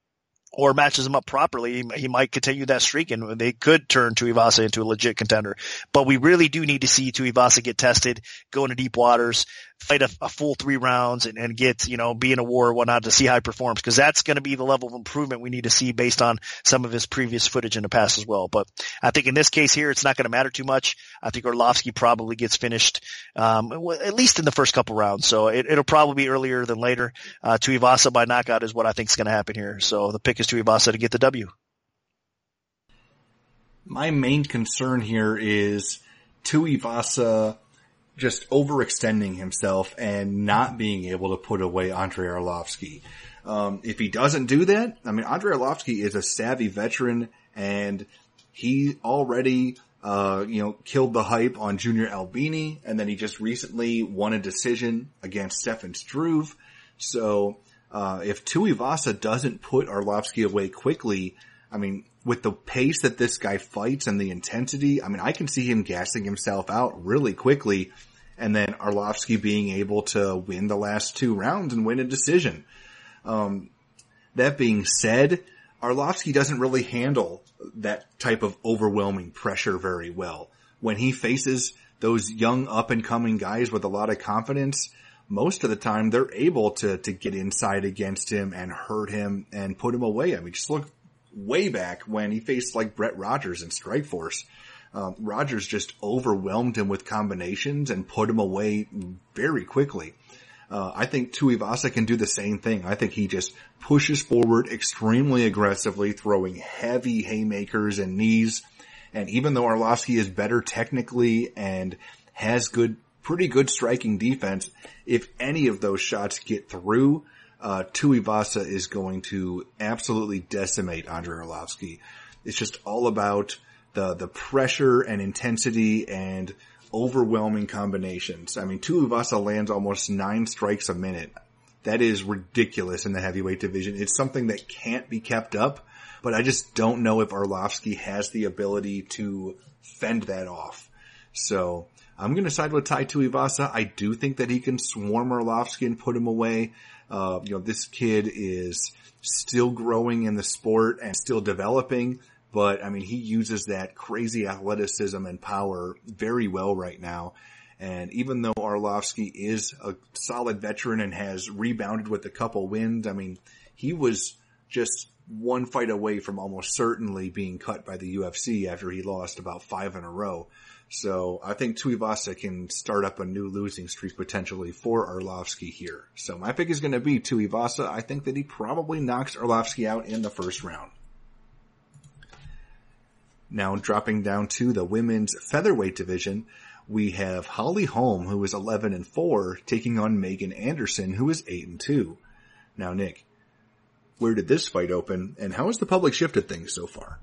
or matches him up properly, he might continue that streak, and they could turn Tuivasa into a legit contender. But we really do need to see Tuivasa get tested, go into deep waters, fight a, a full three rounds and, and get, you know, be in a war or whatnot to see how he performs, because that's going to be the level of improvement we need to see based on some of his previous footage in the past as well. But I think in this case here, it's not going to matter too much. I think Arlovsky probably gets finished, um, at least in the first couple rounds. So it, it'll probably be earlier than later. Uh, Tuivasa by knockout is what I think is going to happen here. So the pick is Tuivasa to get the W. My main concern here is Tuivasa just overextending himself and not being able to put away Andrei Arlovsky. Um, if he doesn't do that, I mean, Andrei Arlovsky is a savvy veteran, and he already, uh, you know, killed the hype on Junior Albini, and then he just recently won a decision against Stefan Struve. So, uh, if Tuivasa doesn't put Arlovsky away quickly, I mean, with the pace that this guy fights and the intensity, I mean, I can see him gassing himself out really quickly, and then Arlovsky being able to win the last two rounds and win a decision. Um, that being said, Arlovsky doesn't really handle that type of overwhelming pressure very well. When he faces those young up-and-coming guys with a lot of confidence, most of the time they're able to, to get inside against him and hurt him and put him away. I mean, just look way back when he faced like Brett Rogers in Strikeforce. Um, Rogers just overwhelmed him with combinations and put him away very quickly. Uh, I think Tuivasa can do the same thing. I think he just pushes forward extremely aggressively, throwing heavy haymakers and knees. And even though Arlovsky is better technically and has good, pretty good striking defense, if any of those shots get through, Uh, Tuivasa is going to absolutely decimate Andrei Arlovsky. It's just all about the, the pressure and intensity and overwhelming combinations. I mean, Tuivasa lands almost nine strikes a minute. That is ridiculous in the heavyweight division. It's something that can't be kept up, but I just don't know if Arlovsky has the ability to fend that off. So I'm going to side with Tai Tuivasa. I do think that he can swarm Arlovsky and put him away. Uh, you know, this kid is still growing in the sport and still developing, but I mean, he uses that crazy athleticism and power very well right now. And even though Arlovsky is a solid veteran and has rebounded with a couple wins, I mean, he was just one fight away from almost certainly being cut by the U F C after he lost about five in a row. So I think Tuivasa can start up a new losing streak potentially for Arlovsky here. So my pick is going to be Tuivasa. I think that he probably knocks Arlovsky out in the first round. Now dropping down to the women's featherweight division, we have Holly Holm, who is eleven and four, taking on Megan Anderson, who is eight and two. Now, Nick, where did this fight open, and how has the public shifted things so far?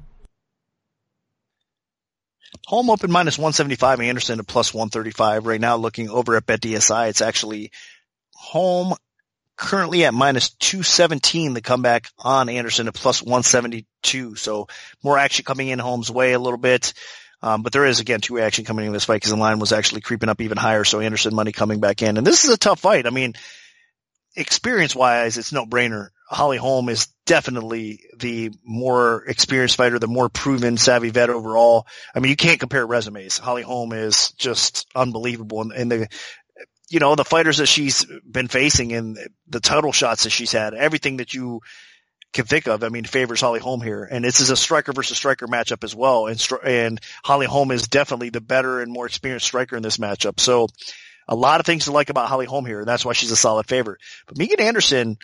Holm open minus one seventy-five, Anderson at plus one thirty-five. Right now, looking over at BetDSI, it's actually Holm currently at minus two seventeen, the comeback on Anderson at plus one seventy-two. So more action coming in Holm's way a little bit. Um, but there is, again, two action coming in this fight because the line was actually creeping up even higher. So Anderson money coming back in. And this is a tough fight. I mean, experience-wise, it's no brainer. Holly Holm is definitely the more experienced fighter, the more proven, savvy vet overall. I mean, you can't compare resumes. Holly Holm is just unbelievable. And, and the, you know, the fighters that she's been facing and the title shots that she's had, everything that you can think of, I mean, favors Holly Holm here. And this is a striker versus striker matchup as well. And, and Holly Holm is definitely the better and more experienced striker in this matchup. So a lot of things to like about Holly Holm here, and that's why she's a solid favorite. But Megan Anderson,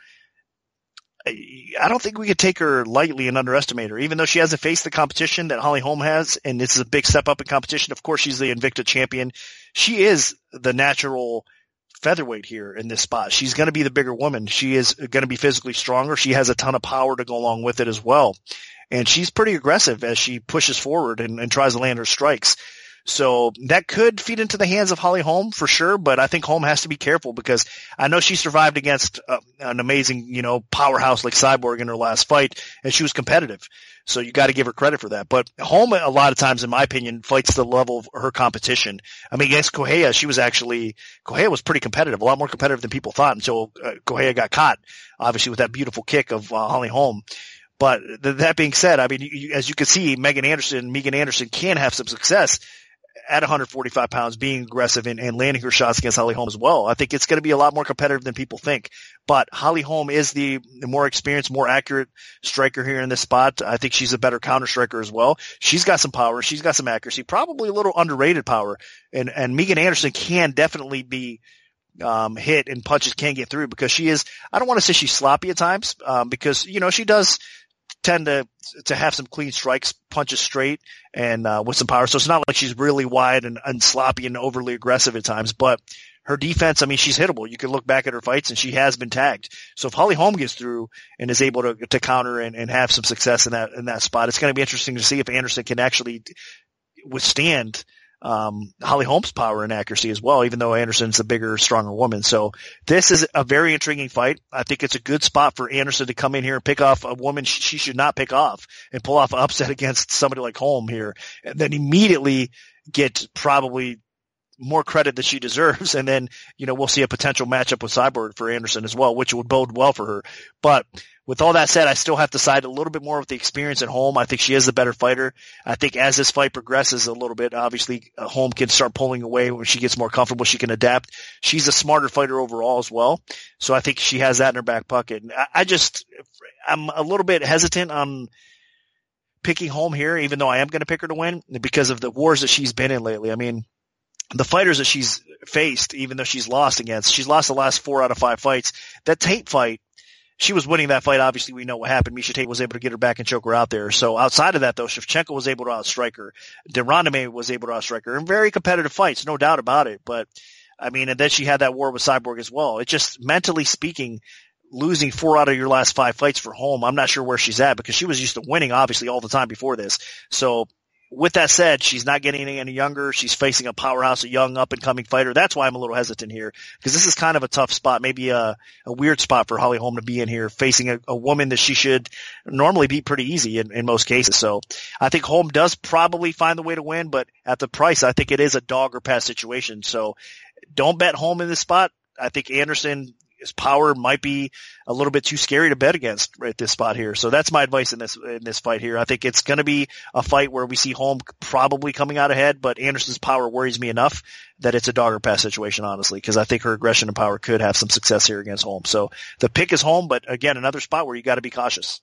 I don't think we could take her lightly and underestimate her, even though she hasn't faced the competition that Holly Holm has. And this is a big step up in competition. Of course, she's the Invicta champion. She is the natural featherweight here in this spot. She's going to be the bigger woman. She is going to be physically stronger. She has a ton of power to go along with it as well. And she's pretty aggressive as she pushes forward and, and tries to land her strikes. So that could feed into the hands of Holly Holm for sure, but I think Holm has to be careful because I know she survived against uh, an amazing, you know, powerhouse like Cyborg in her last fight, and she was competitive. So you got to give her credit for that. But Holm, a lot of times, in my opinion, fights the level of her competition. I mean, against Correia, she was actually, Correia was pretty competitive, a lot more competitive than people thought until uh, Correia got caught, obviously with that beautiful kick of uh, Holly Holm. But th- that being said, I mean, you, as you can see, Megan Anderson, Megan Anderson can have some success at one forty-five pounds, being aggressive and, and landing her shots against Holly Holm as well. I think it's going to be a lot more competitive than people think. But Holly Holm is the, the more experienced, more accurate striker here in this spot. I think she's a better counter striker as well. She's got some power. She's got some accuracy, probably a little underrated power. And, and Megan Anderson can definitely be um, hit and punches can get through because she is, I don't want to say she's sloppy at times, um, because, you know, she does tend to to have some clean strikes, punches straight, and uh, with some power. So it's not like she's really wide and, and sloppy and overly aggressive at times. But her defense, I mean, she's hittable. You can look back at her fights, and she has been tagged. So if Holly Holm gets through and is able to to counter and, and have some success in that in that spot, it's going to be interesting to see if Anderson can actually withstand um Holly Holm's power and accuracy as well, even though Anderson's a bigger, stronger woman. So this is a very intriguing fight. I think it's a good spot for Anderson to come in here and pick off a woman she should not pick off and pull off an upset against somebody like Holm here, and then immediately get probably more credit that she deserves. And then, you know, we'll see a potential matchup with Cyborg for Anderson as well, which would bode well for her. But with all that said, I still have to side a little bit more with the experience at Holm. I think she is the better fighter. I think as this fight progresses a little bit, obviously uh, Holm can start pulling away when she gets more comfortable. She can adapt. She's a smarter fighter overall as well. So I think she has that in her back pocket. And I, I just, I'm a little bit hesitant on picking Holm here, even though I am going to pick her to win because of the wars that she's been in lately. I mean, the fighters that she's faced, even though she's lost against, she's lost the last four out of five fights. That Tate fight, she was winning that fight. Obviously, we know what happened. Miesha Tate was able to get her back and choke her out there. So outside of that, though, Shevchenko was able to outstrike her. de Randamie was able to outstrike her in very competitive fights, no doubt about it. But, I mean, and then she had that war with Cyborg as well. It just, mentally speaking, losing four out of your last five fights for Holm, I'm not sure where she's at because she was used to winning, obviously, all the time before this. So, with that said, she's not getting any younger. She's facing a powerhouse, a young up-and-coming fighter. That's why I'm a little hesitant here, because this is kind of a tough spot, maybe a, a weird spot for Holly Holm to be in here, facing a, a woman that she should normally beat pretty easy in, in most cases. So I think Holm does probably find the way to win, but at the price, I think it is a dog or pass situation. So don't bet Holm in this spot. I think Anderson, his power might be a little bit too scary to bet against right at this spot here. So that's my advice in this, in this fight here. I think it's going to be a fight where we see Holm probably coming out ahead, but Anderson's power worries me enough that it's a dog or pass situation, honestly, because I think her aggression and power could have some success here against Holm. So the pick is Holm, but again, another spot where you got to be cautious.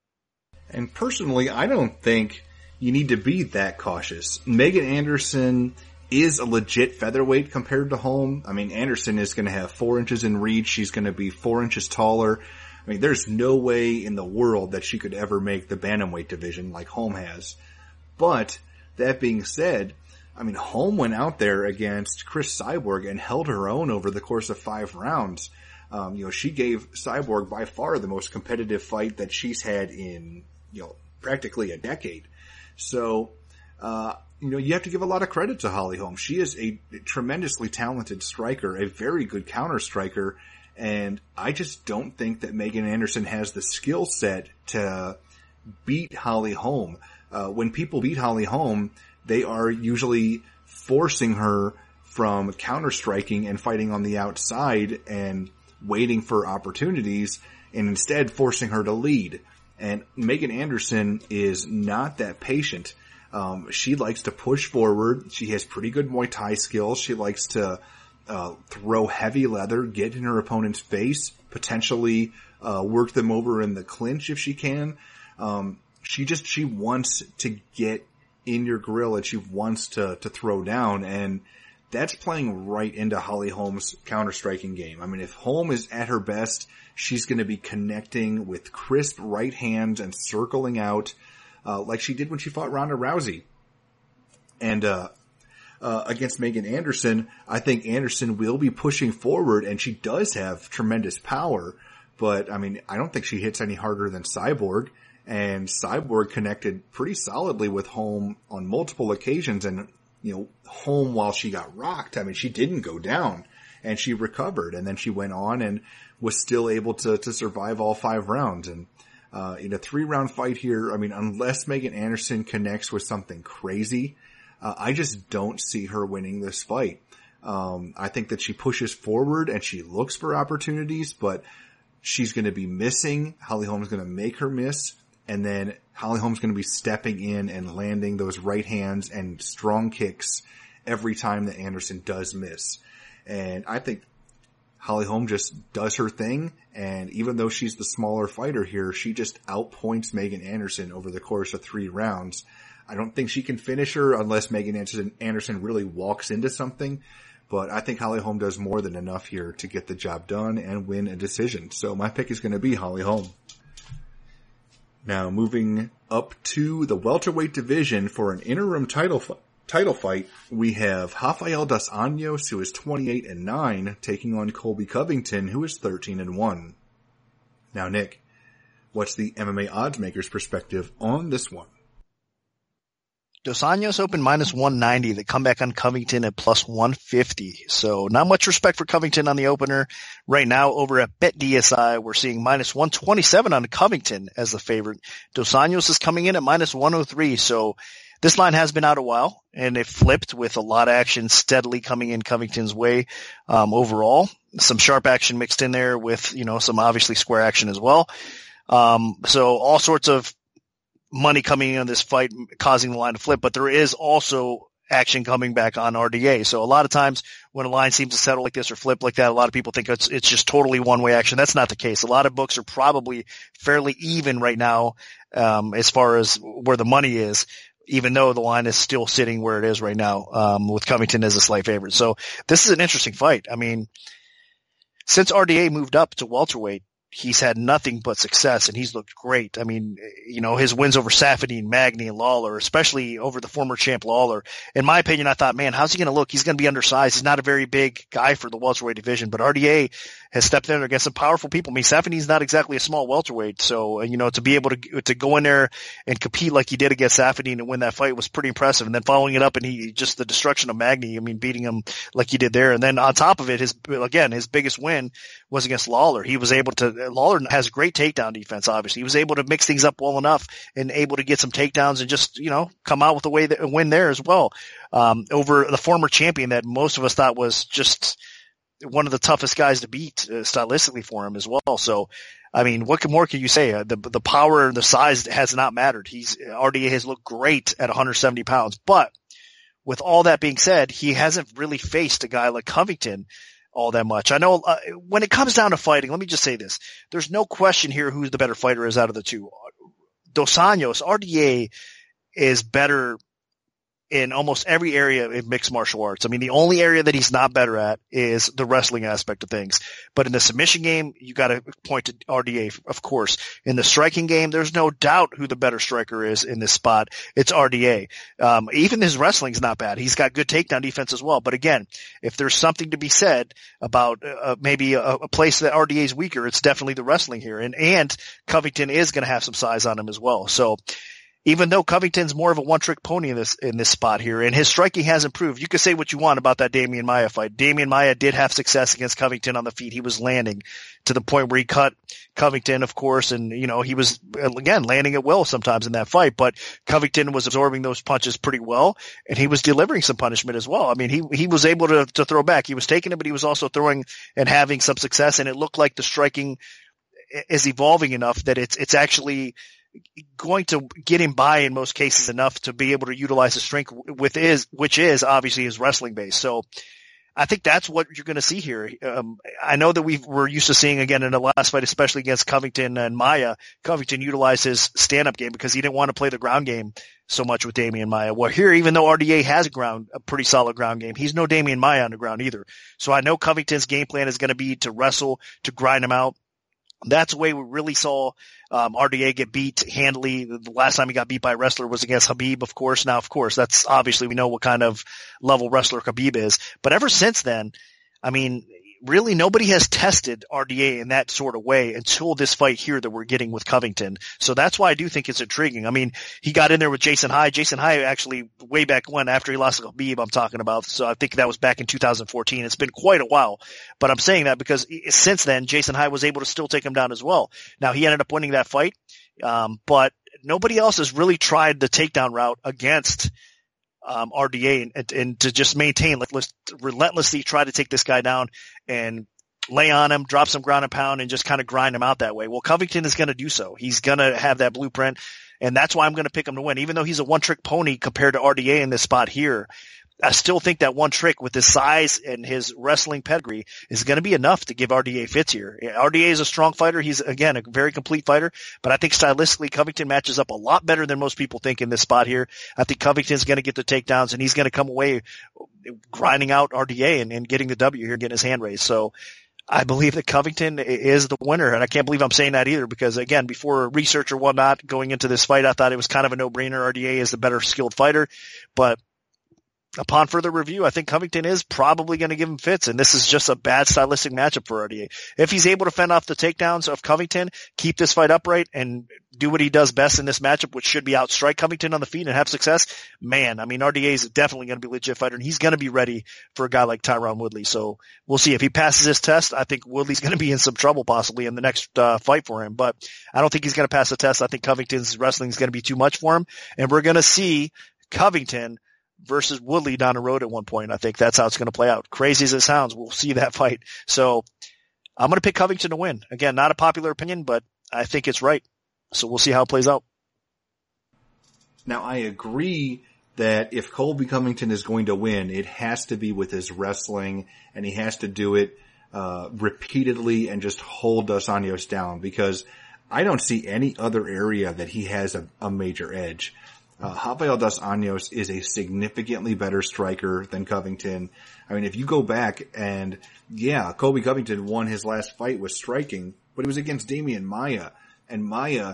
And personally, I don't think you need to be that cautious. Megan Anderson is a legit featherweight compared to Holm. I mean, Anderson is going to have four inches in reach. She's going to be four inches taller. I mean, there's no way in the world that she could ever make the bantamweight division like Holm has. But that being said, I mean, Holm went out there against Cris Cyborg and held her own over the course of five rounds. Um, you know, she gave Cyborg by far the most competitive fight that she's had in, you know, practically a decade. So, uh, you know, you have to give a lot of credit to Holly Holm. She is a tremendously talented striker, a very good counter striker, and I just don't think that Megan Anderson has the skill set to beat Holly Holm. Uh, when people beat Holly Holm, they are usually forcing her from counter striking and fighting on the outside and waiting for opportunities, and instead forcing her to lead. And Megan Anderson is not that patient. Um, she likes to push forward. She has pretty good Muay Thai skills. She likes to uh, throw heavy leather, get in her opponent's face, potentially uh, work them over in the clinch if she can. Um, she just she wants to get in your grill and she wants to to throw down, and that's playing right into Holly Holm's counter-striking game. I mean, if Holm is at her best, she's going to be connecting with crisp right hands and circling out. Uh, like she did when she fought Ronda Rousey. And, uh, uh, against Megan Anderson, I think Anderson will be pushing forward, and she does have tremendous power, but I mean, I don't think she hits any harder than Cyborg, and Cyborg connected pretty solidly with Holm on multiple occasions, and, you know, Holm, while she got rocked, I mean, she didn't go down, and she recovered, and then she went on and was still able to, to survive all five rounds, and Uh, in a three-round fight here, I mean, unless Megan Anderson connects with something crazy, uh, I just don't see her winning this fight. Um, I think that she pushes forward and she looks for opportunities, but she's going to be missing. Holly Holm's going to make her miss. and then Holly Holm's going to be stepping in and landing those right hands and strong kicks every time that Anderson does miss. And I think Holly Holm just does her thing, and even though she's the smaller fighter here, she just outpoints Megan Anderson over the course of three rounds. I don't think she can finish her unless Megan Anderson, Anderson really walks into something, but I think Holly Holm does more than enough here to get the job done and win a decision. So my pick is going to be Holly Holm. Now moving up to the welterweight division for an interim title fight. Title fight, we have Rafael dos Anjos, who is twenty-eight and nine, taking on Colby Covington, who is thirteen and one. Now, Nick, what's the M M A odds maker's perspective on this one? Dos Anjos open minus one ninety. They come back on Covington at plus one fifty. So not much respect for Covington on the opener. Right now over at BetDSI, we're seeing minus one twenty-seven on Covington as the favorite. Dos Anjos is coming in at minus one oh three. So this line has been out a while, and it flipped with a lot of action steadily coming in Covington's way um, overall. Some sharp action mixed in there with, you know, some obviously square action as well. Um, so all sorts of money coming in on this fight causing the line to flip, but there is also action coming back on R D A. So a lot of times when a line seems to settle like this or flip like that, a lot of people think it's, it's just totally one-way action. That's not the case. A lot of books are probably fairly even right now um, as far as where the money is, even though the line is still sitting where it is right now, um, with Covington as a slight favorite. So this is an interesting fight. I mean, since R D A moved up to welterweight, he's had nothing but success, and he's looked great. I mean, you know, his wins over Safadine, Magny, and Lawler, especially over the former champ Lawler. In my opinion, I thought, man, how's he going to look? He's going to be undersized. He's not a very big guy for the welterweight division, but R D A has stepped in there against some powerful people. I mean, Safadine's not exactly a small welterweight, so, you know, to be able to to go in there and compete like he did against Safadine and win that fight was pretty impressive. And then following it up, and he just the destruction of Magny, I mean, beating him like he did there. And then on top of it, his again, his biggest win was against Lawler. He was able to Lawler has great takedown defense, obviously. He was able to mix things up well enough and able to get some takedowns and just, you know, come out with a way that a win there as well. Um, over the former champion that most of us thought was just one of the toughest guys to beat uh, stylistically for him as well. So, I mean, what more can you say? Uh, the, the power and the size has not mattered. He's, R D A has looked great at one hundred seventy pounds, but with all that being said, he hasn't really faced a guy like Covington all that much. I know uh, when it comes down to fighting, let me just say this. There's no question here who the better fighter is out of the two. Dos Anjos, R D A is better in almost every area in mixed martial arts. I mean, the only area that he's not better at is the wrestling aspect of things. But in the submission game, you got to point to R D A, of course. In the striking game, there's no doubt who the better striker is in this spot. It's R D A. Um, even his wrestling's not bad. He's got good takedown defense as well. But again, if there's something to be said about uh, maybe a, a place that R D A is weaker, it's definitely the wrestling here. And, and Covington is going to have some size on him as well. So, even though Covington's more of a one-trick pony in this in this spot here, and his striking has improved. You can say what you want about that Damian Maia fight. Damian Maia did have success against Covington on the feet. He was landing to the point where he cut Covington, of course, and, you know, he was, again, landing it well sometimes in that fight, but Covington was absorbing those punches pretty well, and he was delivering some punishment as well. I mean, he he was able to, to throw back. He was taking it, but he was also throwing and having some success, and it looked like the striking is evolving enough that it's it's actually going to get him by in most cases enough to be able to utilize his strength with his, which is obviously his wrestling base. So I think that's what you're going to see here. Um, I know that we we're used to seeing again in the last fight, especially against Covington and Maia, Covington utilized his stand-up game because he didn't want to play the ground game so much with Damian Maia. Well, here, even though R D A has a ground, a pretty solid ground game, he's no Damian Maia on the ground either. So I know Covington's game plan is going to be to wrestle, to grind him out. That's the way we really saw um, R D A get beat handily. The last time he got beat by a wrestler was against Khabib, of course. Now, of course, that's obviously we know what kind of level wrestler Khabib is. But ever since then, I mean, really nobody has tested R D A in that sort of way until this fight here that we're getting with Covington. So that's why I do think it's intriguing. I mean, he got in there with Jason High. Jason High actually way back when, after he lost to Khabib, I'm talking about. So I think that was back in two thousand fourteen. It's been quite a while, but I'm saying that because since then, Jason High was able to still take him down as well. Now he ended up winning that fight. Um, but nobody else has really tried the takedown route against Um, R D A and, and to just maintain, like, let's relentlessly try to take this guy down and lay on him, drop some ground and pound, and just kind of grind him out that way. Well, Covington is going to do so. He's going to have that blueprint, and that's why I'm going to pick him to win. Even though he's a one-trick pony compared to R D A in this spot here, I still think that one trick with his size and his wrestling pedigree is going to be enough to give R D A fits here. R D A is a strong fighter. He's, again, a very complete fighter, but I think stylistically Covington matches up a lot better than most people think in this spot here. I think Covington's going to get the takedowns, and he's going to come away grinding out R D A and, and getting the W here, getting his hand raised. So I believe that Covington is the winner, and I can't believe I'm saying that either because, again, before research or whatnot going into this fight, I thought it was kind of a no-brainer. R D A is the better skilled fighter, but upon further review, I think Covington is probably going to give him fits, and this is just a bad stylistic matchup for R D A. If he's able to fend off the takedowns of Covington, keep this fight upright, and do what he does best in this matchup, which should be outstrike Covington on the feet and have success, man, I mean, R D A is definitely going to be a legit fighter, and he's going to be ready for a guy like Tyron Woodley. So we'll see. If he passes this test, I think Woodley's going to be in some trouble possibly in the next uh, fight for him, but I don't think he's going to pass the test. I think Covington's wrestling is going to be too much for him, and we're going to see Covington versus Woodley down the road at one point. I think that's how it's going to play out. Crazy as it sounds, we'll see that fight. So I'm going to pick Covington to win. Again, not a popular opinion, but I think it's right. So we'll see how it plays out. Now, I agree that if Colby Covington is going to win, it has to be with his wrestling, and he has to do it uh repeatedly and just hold Dos Anjos down, because I don't see any other area that he has a, a major edge. Uh, Rafael Dos Anjos is a significantly better striker than Covington. I mean, if you go back and, yeah, Colby Covington won his last fight with striking, but it was against Damian Maia, and Maia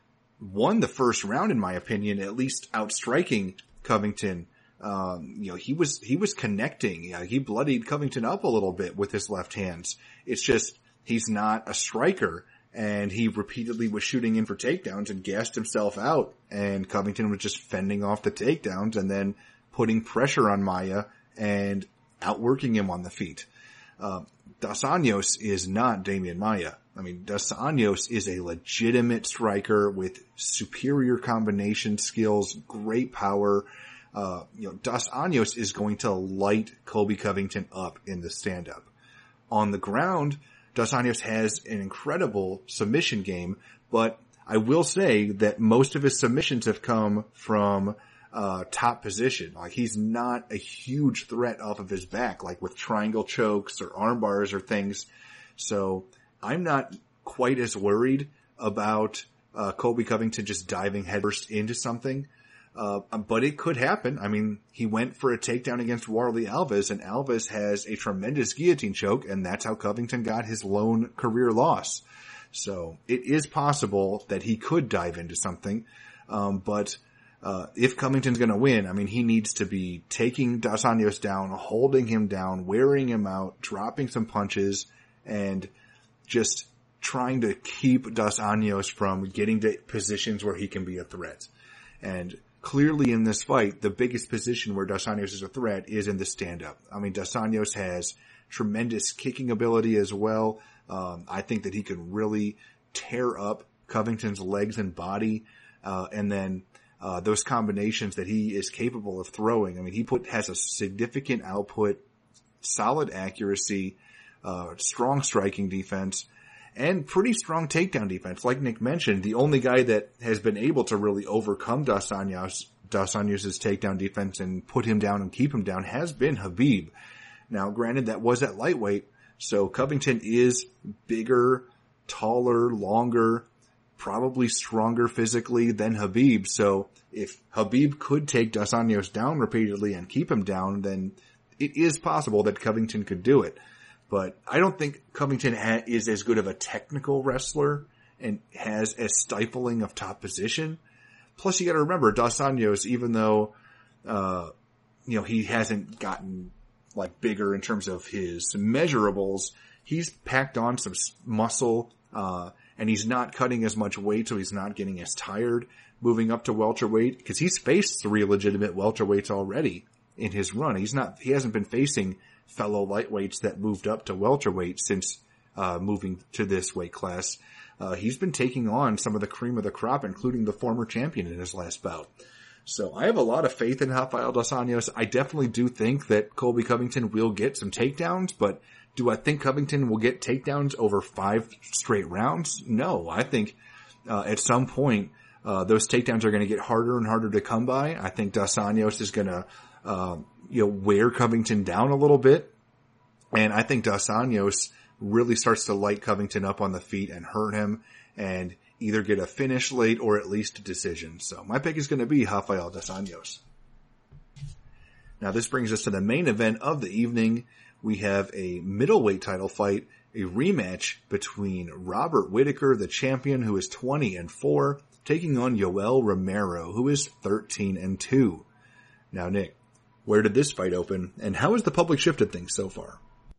won the first round, in my opinion, at least outstriking Covington. Um, you know, he was, he was connecting. Yeah, he bloodied Covington up a little bit with his left hands. It's just, he's not a striker. And he repeatedly was shooting in for takedowns and gassed himself out. And Covington was just fending off the takedowns and then putting pressure on Maia and outworking him on the feet. Uh, Dos Anjos is not Damian Maia. I mean, Dos Anjos is a legitimate striker with superior combination skills, great power. Uh, you know, Dos Anjos is going to light Colby Covington up in the stand-up. On the ground, Dos Anjos has an incredible submission game, but I will say that most of his submissions have come from uh top position. Like, he's not a huge threat off of his back, like with triangle chokes or arm bars or things. So I'm not quite as worried about uh Colby Covington just diving headfirst into something. Uh, but it could happen. I mean, he went for a takedown against Warlley Alves, and Alves has a tremendous guillotine choke, and that's how Covington got his lone career loss. So it is possible that he could dive into something. Um, but, uh, if Covington's gonna win, I mean, he needs to be taking Dos Anjos down, holding him down, wearing him out, dropping some punches, and just trying to keep Dos Anjos from getting to positions where he can be a threat. And clearly in this fight, the biggest position where Dos Anjos is a threat is in the stand-up. I mean, Dos Anjos has tremendous kicking ability as well. Um, I think that he could really tear up Covington's legs and body. Uh, and then, uh, those combinations that he is capable of throwing. I mean, he put, has a significant output, solid accuracy, uh, strong striking defense, and pretty strong takedown defense. Like Nick mentioned, the only guy that has been able to really overcome Dos Anjos, Dos Anjos' takedown defense and put him down and keep him down has been Khabib. Now, granted, that was at lightweight, so Covington is bigger, taller, longer, probably stronger physically than Khabib. So if Khabib could take Dos Anjos down repeatedly and keep him down, then it is possible that Covington could do it. But I don't think Covington ha- is as good of a technical wrestler and has as stifling of top position. Plus, you got to remember, Dos Anjos, even though uh you know he hasn't gotten like bigger in terms of his measurables, he's packed on some muscle, uh and he's not cutting as much weight, so he's not getting as tired moving up to welterweight, because he's faced three legitimate welterweights already in his run. He's not, he hasn't been facing fellow lightweights that moved up to welterweight since uh moving to this weight class. Uh he's been taking on some of the cream of the crop, including the former champion in his last bout. So I have a lot of faith in Rafael Dos Anjos. I definitely do think that Colby Covington will get some takedowns, but Do I think Covington will get takedowns over five straight rounds? No, I think uh, at some point uh, those takedowns are going to get harder and harder to come by. I think Dos Anjos is going to uh, you know wear Covington down a little bit, and I think Dos Anjos really starts to light Covington up on the feet and hurt him, and either get a finish late or at least a decision. So my pick is going to be Rafael Dos Anjos. Now this brings us to the main event of the evening. We have a middleweight title fight, a rematch between Robert Whitaker, the champion, who is twenty and four, taking on Yoel Romero, who is thirteen and two. Now, Nick, where did this fight open, and how has the public shifted things so far?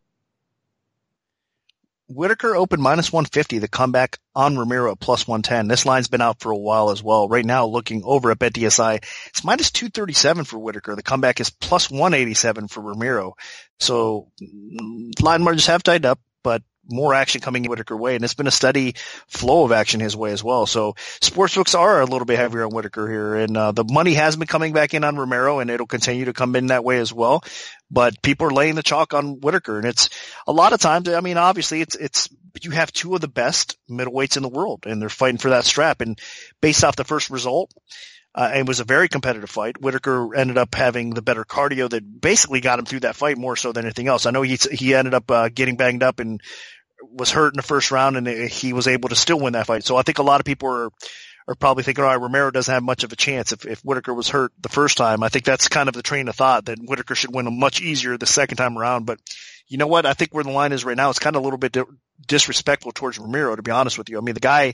Whitaker opened minus one fifty, the comeback on Romero at plus one ten. This line's been out for a while as well. Right now, looking over at BetDSI, it's minus two thirty-seven for Whitaker. The comeback is plus one eighty-seven for Romero. So line margins have tightened up, but more action coming in Whitaker way, and it's been a steady flow of action his way as well. So sportsbooks are a little bit heavier on Whitaker here, and uh, the money has been coming back in on Romero, and it'll continue to come in that way as well. But people are laying the chalk on Whitaker, and it's a lot of times, I mean, obviously it's, it's, you have two of the best middleweights in the world, and they're fighting for that strap. And based off the first result, Uh, it was a very competitive fight. Whitaker ended up having the better cardio that basically got him through that fight more so than anything else. I know he he ended up uh, getting banged up and was hurt in the first round, and he was able to still win that fight. So I think a lot of people are are probably thinking, all right, Romero doesn't have much of a chance if, if Whitaker was hurt the first time. I think that's kind of the train of thought, that Whitaker should win much easier the second time around. But you know what? I think where the line is right now, it's kind of a little bit di- disrespectful towards Romero, to be honest with you. I mean, the guy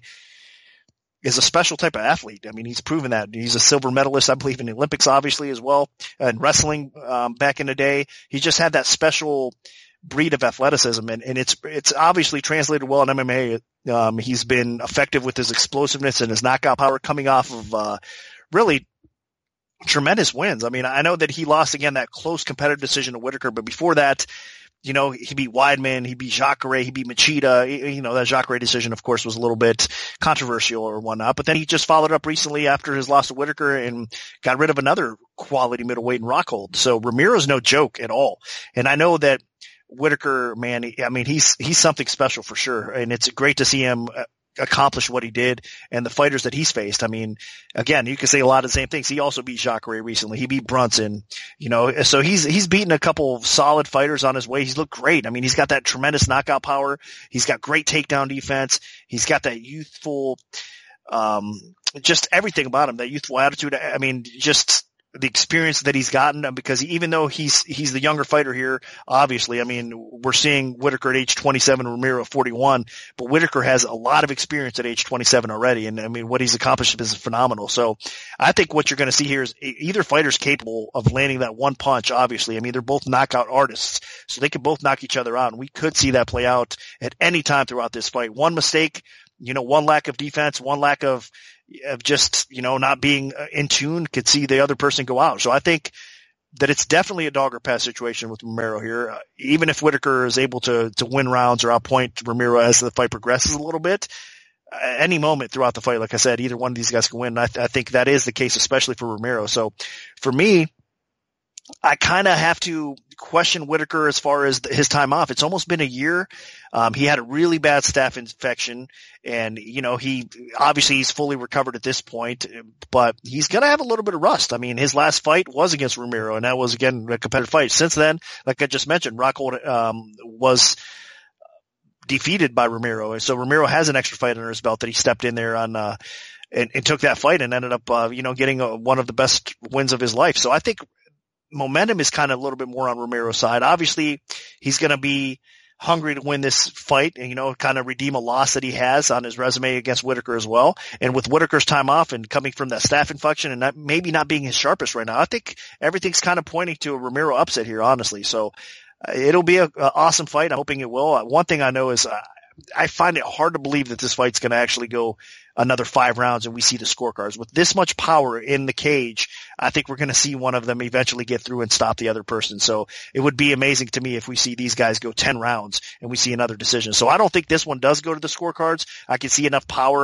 is a special type of athlete. I mean, he's proven that. He's a silver medalist, I believe, in the Olympics, obviously, as well, and wrestling um, back in the day. He just had that special breed of athleticism, and, and it's it's obviously translated well in M M A. Um, he's been effective with his explosiveness and his knockout power, coming off of uh, really tremendous wins. I mean, I know that he lost, again, that close competitive decision to Whitaker, but before that, you know, he beat Weidman, he beat Jacare, he beat Machida. You know, that Jacare decision, of course, was a little bit controversial or whatnot, but then he just followed up recently after his loss to Whitaker and got rid of another quality middleweight in Rockhold. So Romero's no joke at all. And I know that Whitaker, man, I mean, he's, he's something special for sure. And it's great to see him accomplish what he did and the fighters that he's faced. I mean, again, you can say a lot of the same things. He also beat Jacare recently. He beat Brunson, you know, so he's, he's beaten a couple of solid fighters on his way. He's looked great. I mean, he's got that tremendous knockout power. He's got great takedown defense. He's got that youthful, um, just everything about him, that youthful attitude. I mean, just the experience that he's gotten, because even though he's, he's the younger fighter here, obviously, I mean, we're seeing Whitaker at age twenty-seven, Romero at forty-one, but Whitaker has a lot of experience at age twenty-seven already. And I mean, what he's accomplished is phenomenal. So I think what you're going to see here is either fighter's capable of landing that one punch, obviously. I mean, they're both knockout artists, so they can both knock each other out. And we could see that play out at any time throughout this fight. One mistake, you know, one lack of defense, one lack of, of just, you know, not being in tune, could see the other person go out. So I think that it's definitely a dog or pass situation with Romero here. Uh, even if Whitaker is able to, to win rounds or outpoint Romero as the fight progresses a little bit, uh, any moment throughout the fight, like I said, either one of these guys can win. I, th- I think that is the case, especially for Romero. So for me, I kind of have to question Whitaker as far as his time off. It's almost been a year. Um, he had a really bad staph infection, and, you know, he obviously he's fully recovered at this point, but he's going to have a little bit of rust. I mean, his last fight was against Romero, and that was, again, a competitive fight. Since then, like I just mentioned, Rockhold, um, was defeated by Romero. And so Romero has an extra fight under his belt that he stepped in there on, uh, and, and took that fight and ended up, uh, you know, getting a, one of the best wins of his life. So I think momentum is kind of a little bit more on Romero's side. Obviously, he's going to be hungry to win this fight and, you know, kind of redeem a loss that he has on his resume against Whitaker as well. And with Whitaker's time off and coming from that staph infection and not, maybe not being his sharpest right now, I think everything's kind of pointing to a Romero upset here, honestly. So uh, it'll be an awesome fight. I'm hoping it will. Uh, one thing I know is uh, I find it hard to believe that this fight's going to actually go another five rounds and we see the scorecards. With this much power in the cage, I think we're going to see one of them eventually get through and stop the other person. So it would be amazing to me if we see these guys go ten rounds and we see another decision. So I don't think this one does go to the scorecards. I can see enough power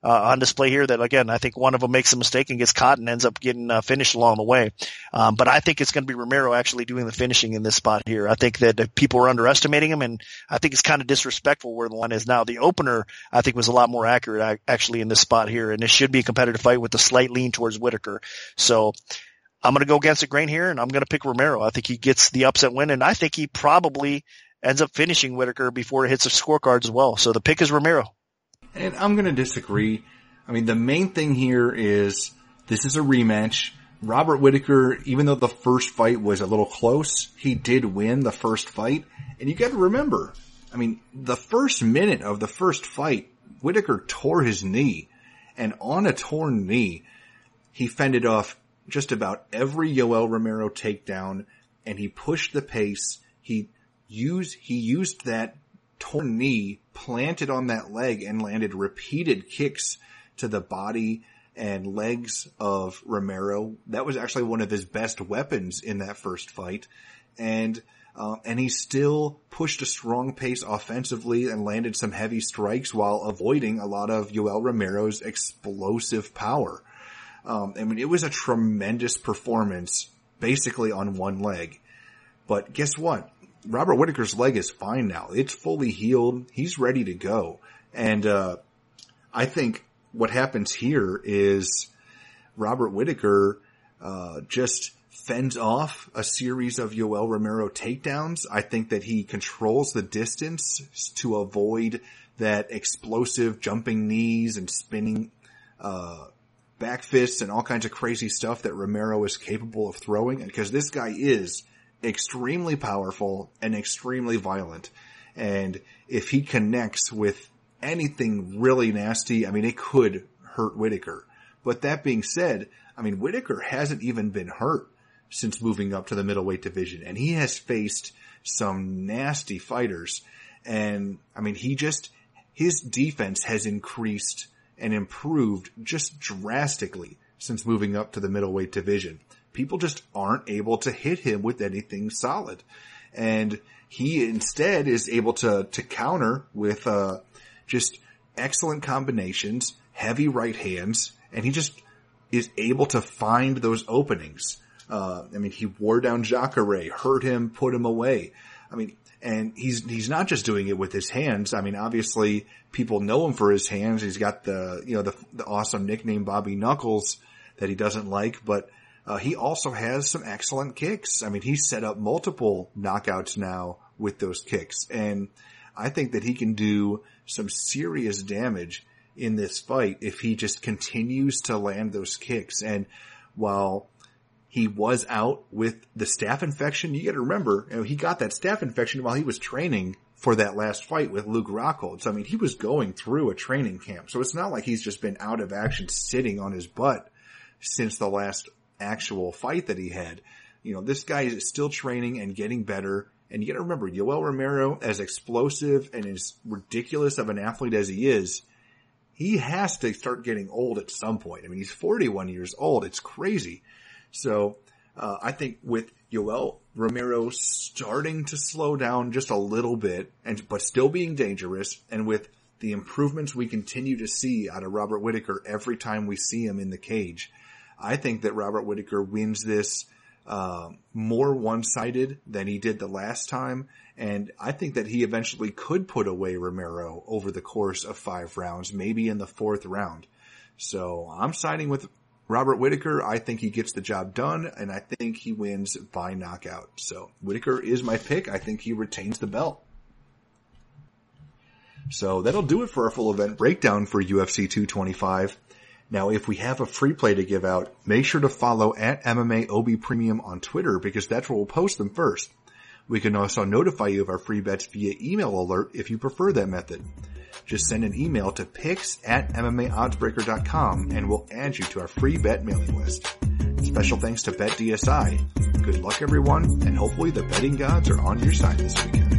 uh, on display here that, again, I think one of them makes a mistake and gets caught and ends up getting uh, finished along the way. Um, but I think it's going to be Romero actually doing the finishing in this spot here. I think that people are underestimating him, and I think it's kind of disrespectful where the line is now. The opener, I think, was a lot more accurate actually in this spot here, and it should be a competitive fight with a slight lean towards Whitaker. So I'm going to go against the grain here, and I'm going to pick Romero. I think he gets the upset win, and I think he probably ends up finishing Whitaker before it hits the scorecards as well. So the pick is Romero. And I'm going to disagree. I mean, the main thing here is this is a rematch. Robert Whitaker, even though the first fight was a little close, he did win the first fight. And you got to remember, I mean, the first minute of the first fight, Whitaker tore his knee. And on a torn knee, he fended off just about every Yoel Romero takedown, and he pushed the pace. He used, he used that torn knee, planted on that leg, and landed repeated kicks to the body and legs of Romero. That was actually one of his best weapons in that first fight. And, uh, and he still pushed a strong pace offensively and landed some heavy strikes while avoiding a lot of Yoel Romero's explosive power. Um, I mean, it was a tremendous performance basically on one leg. But guess what? Robert Whitaker's leg is fine now. It's fully healed. He's ready to go. And, uh, I think what happens here is Robert Whitaker, uh, just fends off a series of Yoel Romero takedowns. I think that he controls the distance to avoid that explosive jumping knees and spinning, uh, back fists and all kinds of crazy stuff that Romero is capable of throwing. And because this guy is extremely powerful and extremely violent. And if he connects with anything really nasty, I mean, it could hurt Whitaker. But that being said, I mean, Whitaker hasn't even been hurt since moving up to the middleweight division. And he has faced some nasty fighters. And I mean, he just, his defense has increased and improved just drastically since moving up to the middleweight division. People just aren't able to hit him with anything solid. And he instead is able to, to counter with, uh, just excellent combinations, heavy right hands, and he just is able to find those openings. Uh, I mean, he wore down Jacare, hurt him, put him away. I mean, and he's, he's not just doing it with his hands. I mean, obviously people know him for his hands. He's got the, you know, the, the awesome nickname Bobby Knuckles that he doesn't like, but Uh, he also has some excellent kicks. I mean, he's set up multiple knockouts now with those kicks. And I think that he can do some serious damage in this fight if he just continues to land those kicks. And while he was out with the staph infection, you got to remember, you know, he got that staph infection while he was training for that last fight with Luke Rockhold. So, I mean, he was going through a training camp. So it's not like he's just been out of action sitting on his butt since the last actual fight that he had. You know, this guy is still training and getting better. And you got to remember, Yoel Romero, as explosive and as ridiculous of an athlete as he is, he has to start getting old at some point. I mean, he's forty-one years old. It's crazy. So, uh, I think with Yoel Romero starting to slow down just a little bit, and but still being dangerous, and with the improvements we continue to see out of Robert Whitaker every time we see him in the cage, I think that Robert Whitaker wins this uh, more one-sided than he did the last time, and I think that he eventually could put away Romero over the course of five rounds, maybe in the fourth round. So I'm siding with Robert Whitaker. I think he gets the job done, and I think he wins by knockout. So Whitaker is my pick. I think he retains the belt. So that'll do it for our full event breakdown for U F C two twenty-five. Now, if we have a free play to give out, make sure to follow at M M A O B Premium on Twitter, because that's where we'll post them first. We can also notify you of our free bets via email alert if you prefer that method. Just send an email to picks at M M A oddsbreaker dot com and we'll add you to our free bet mailing list. Special thanks to Bet D S I. Good luck, everyone, and hopefully the betting gods are on your side this weekend.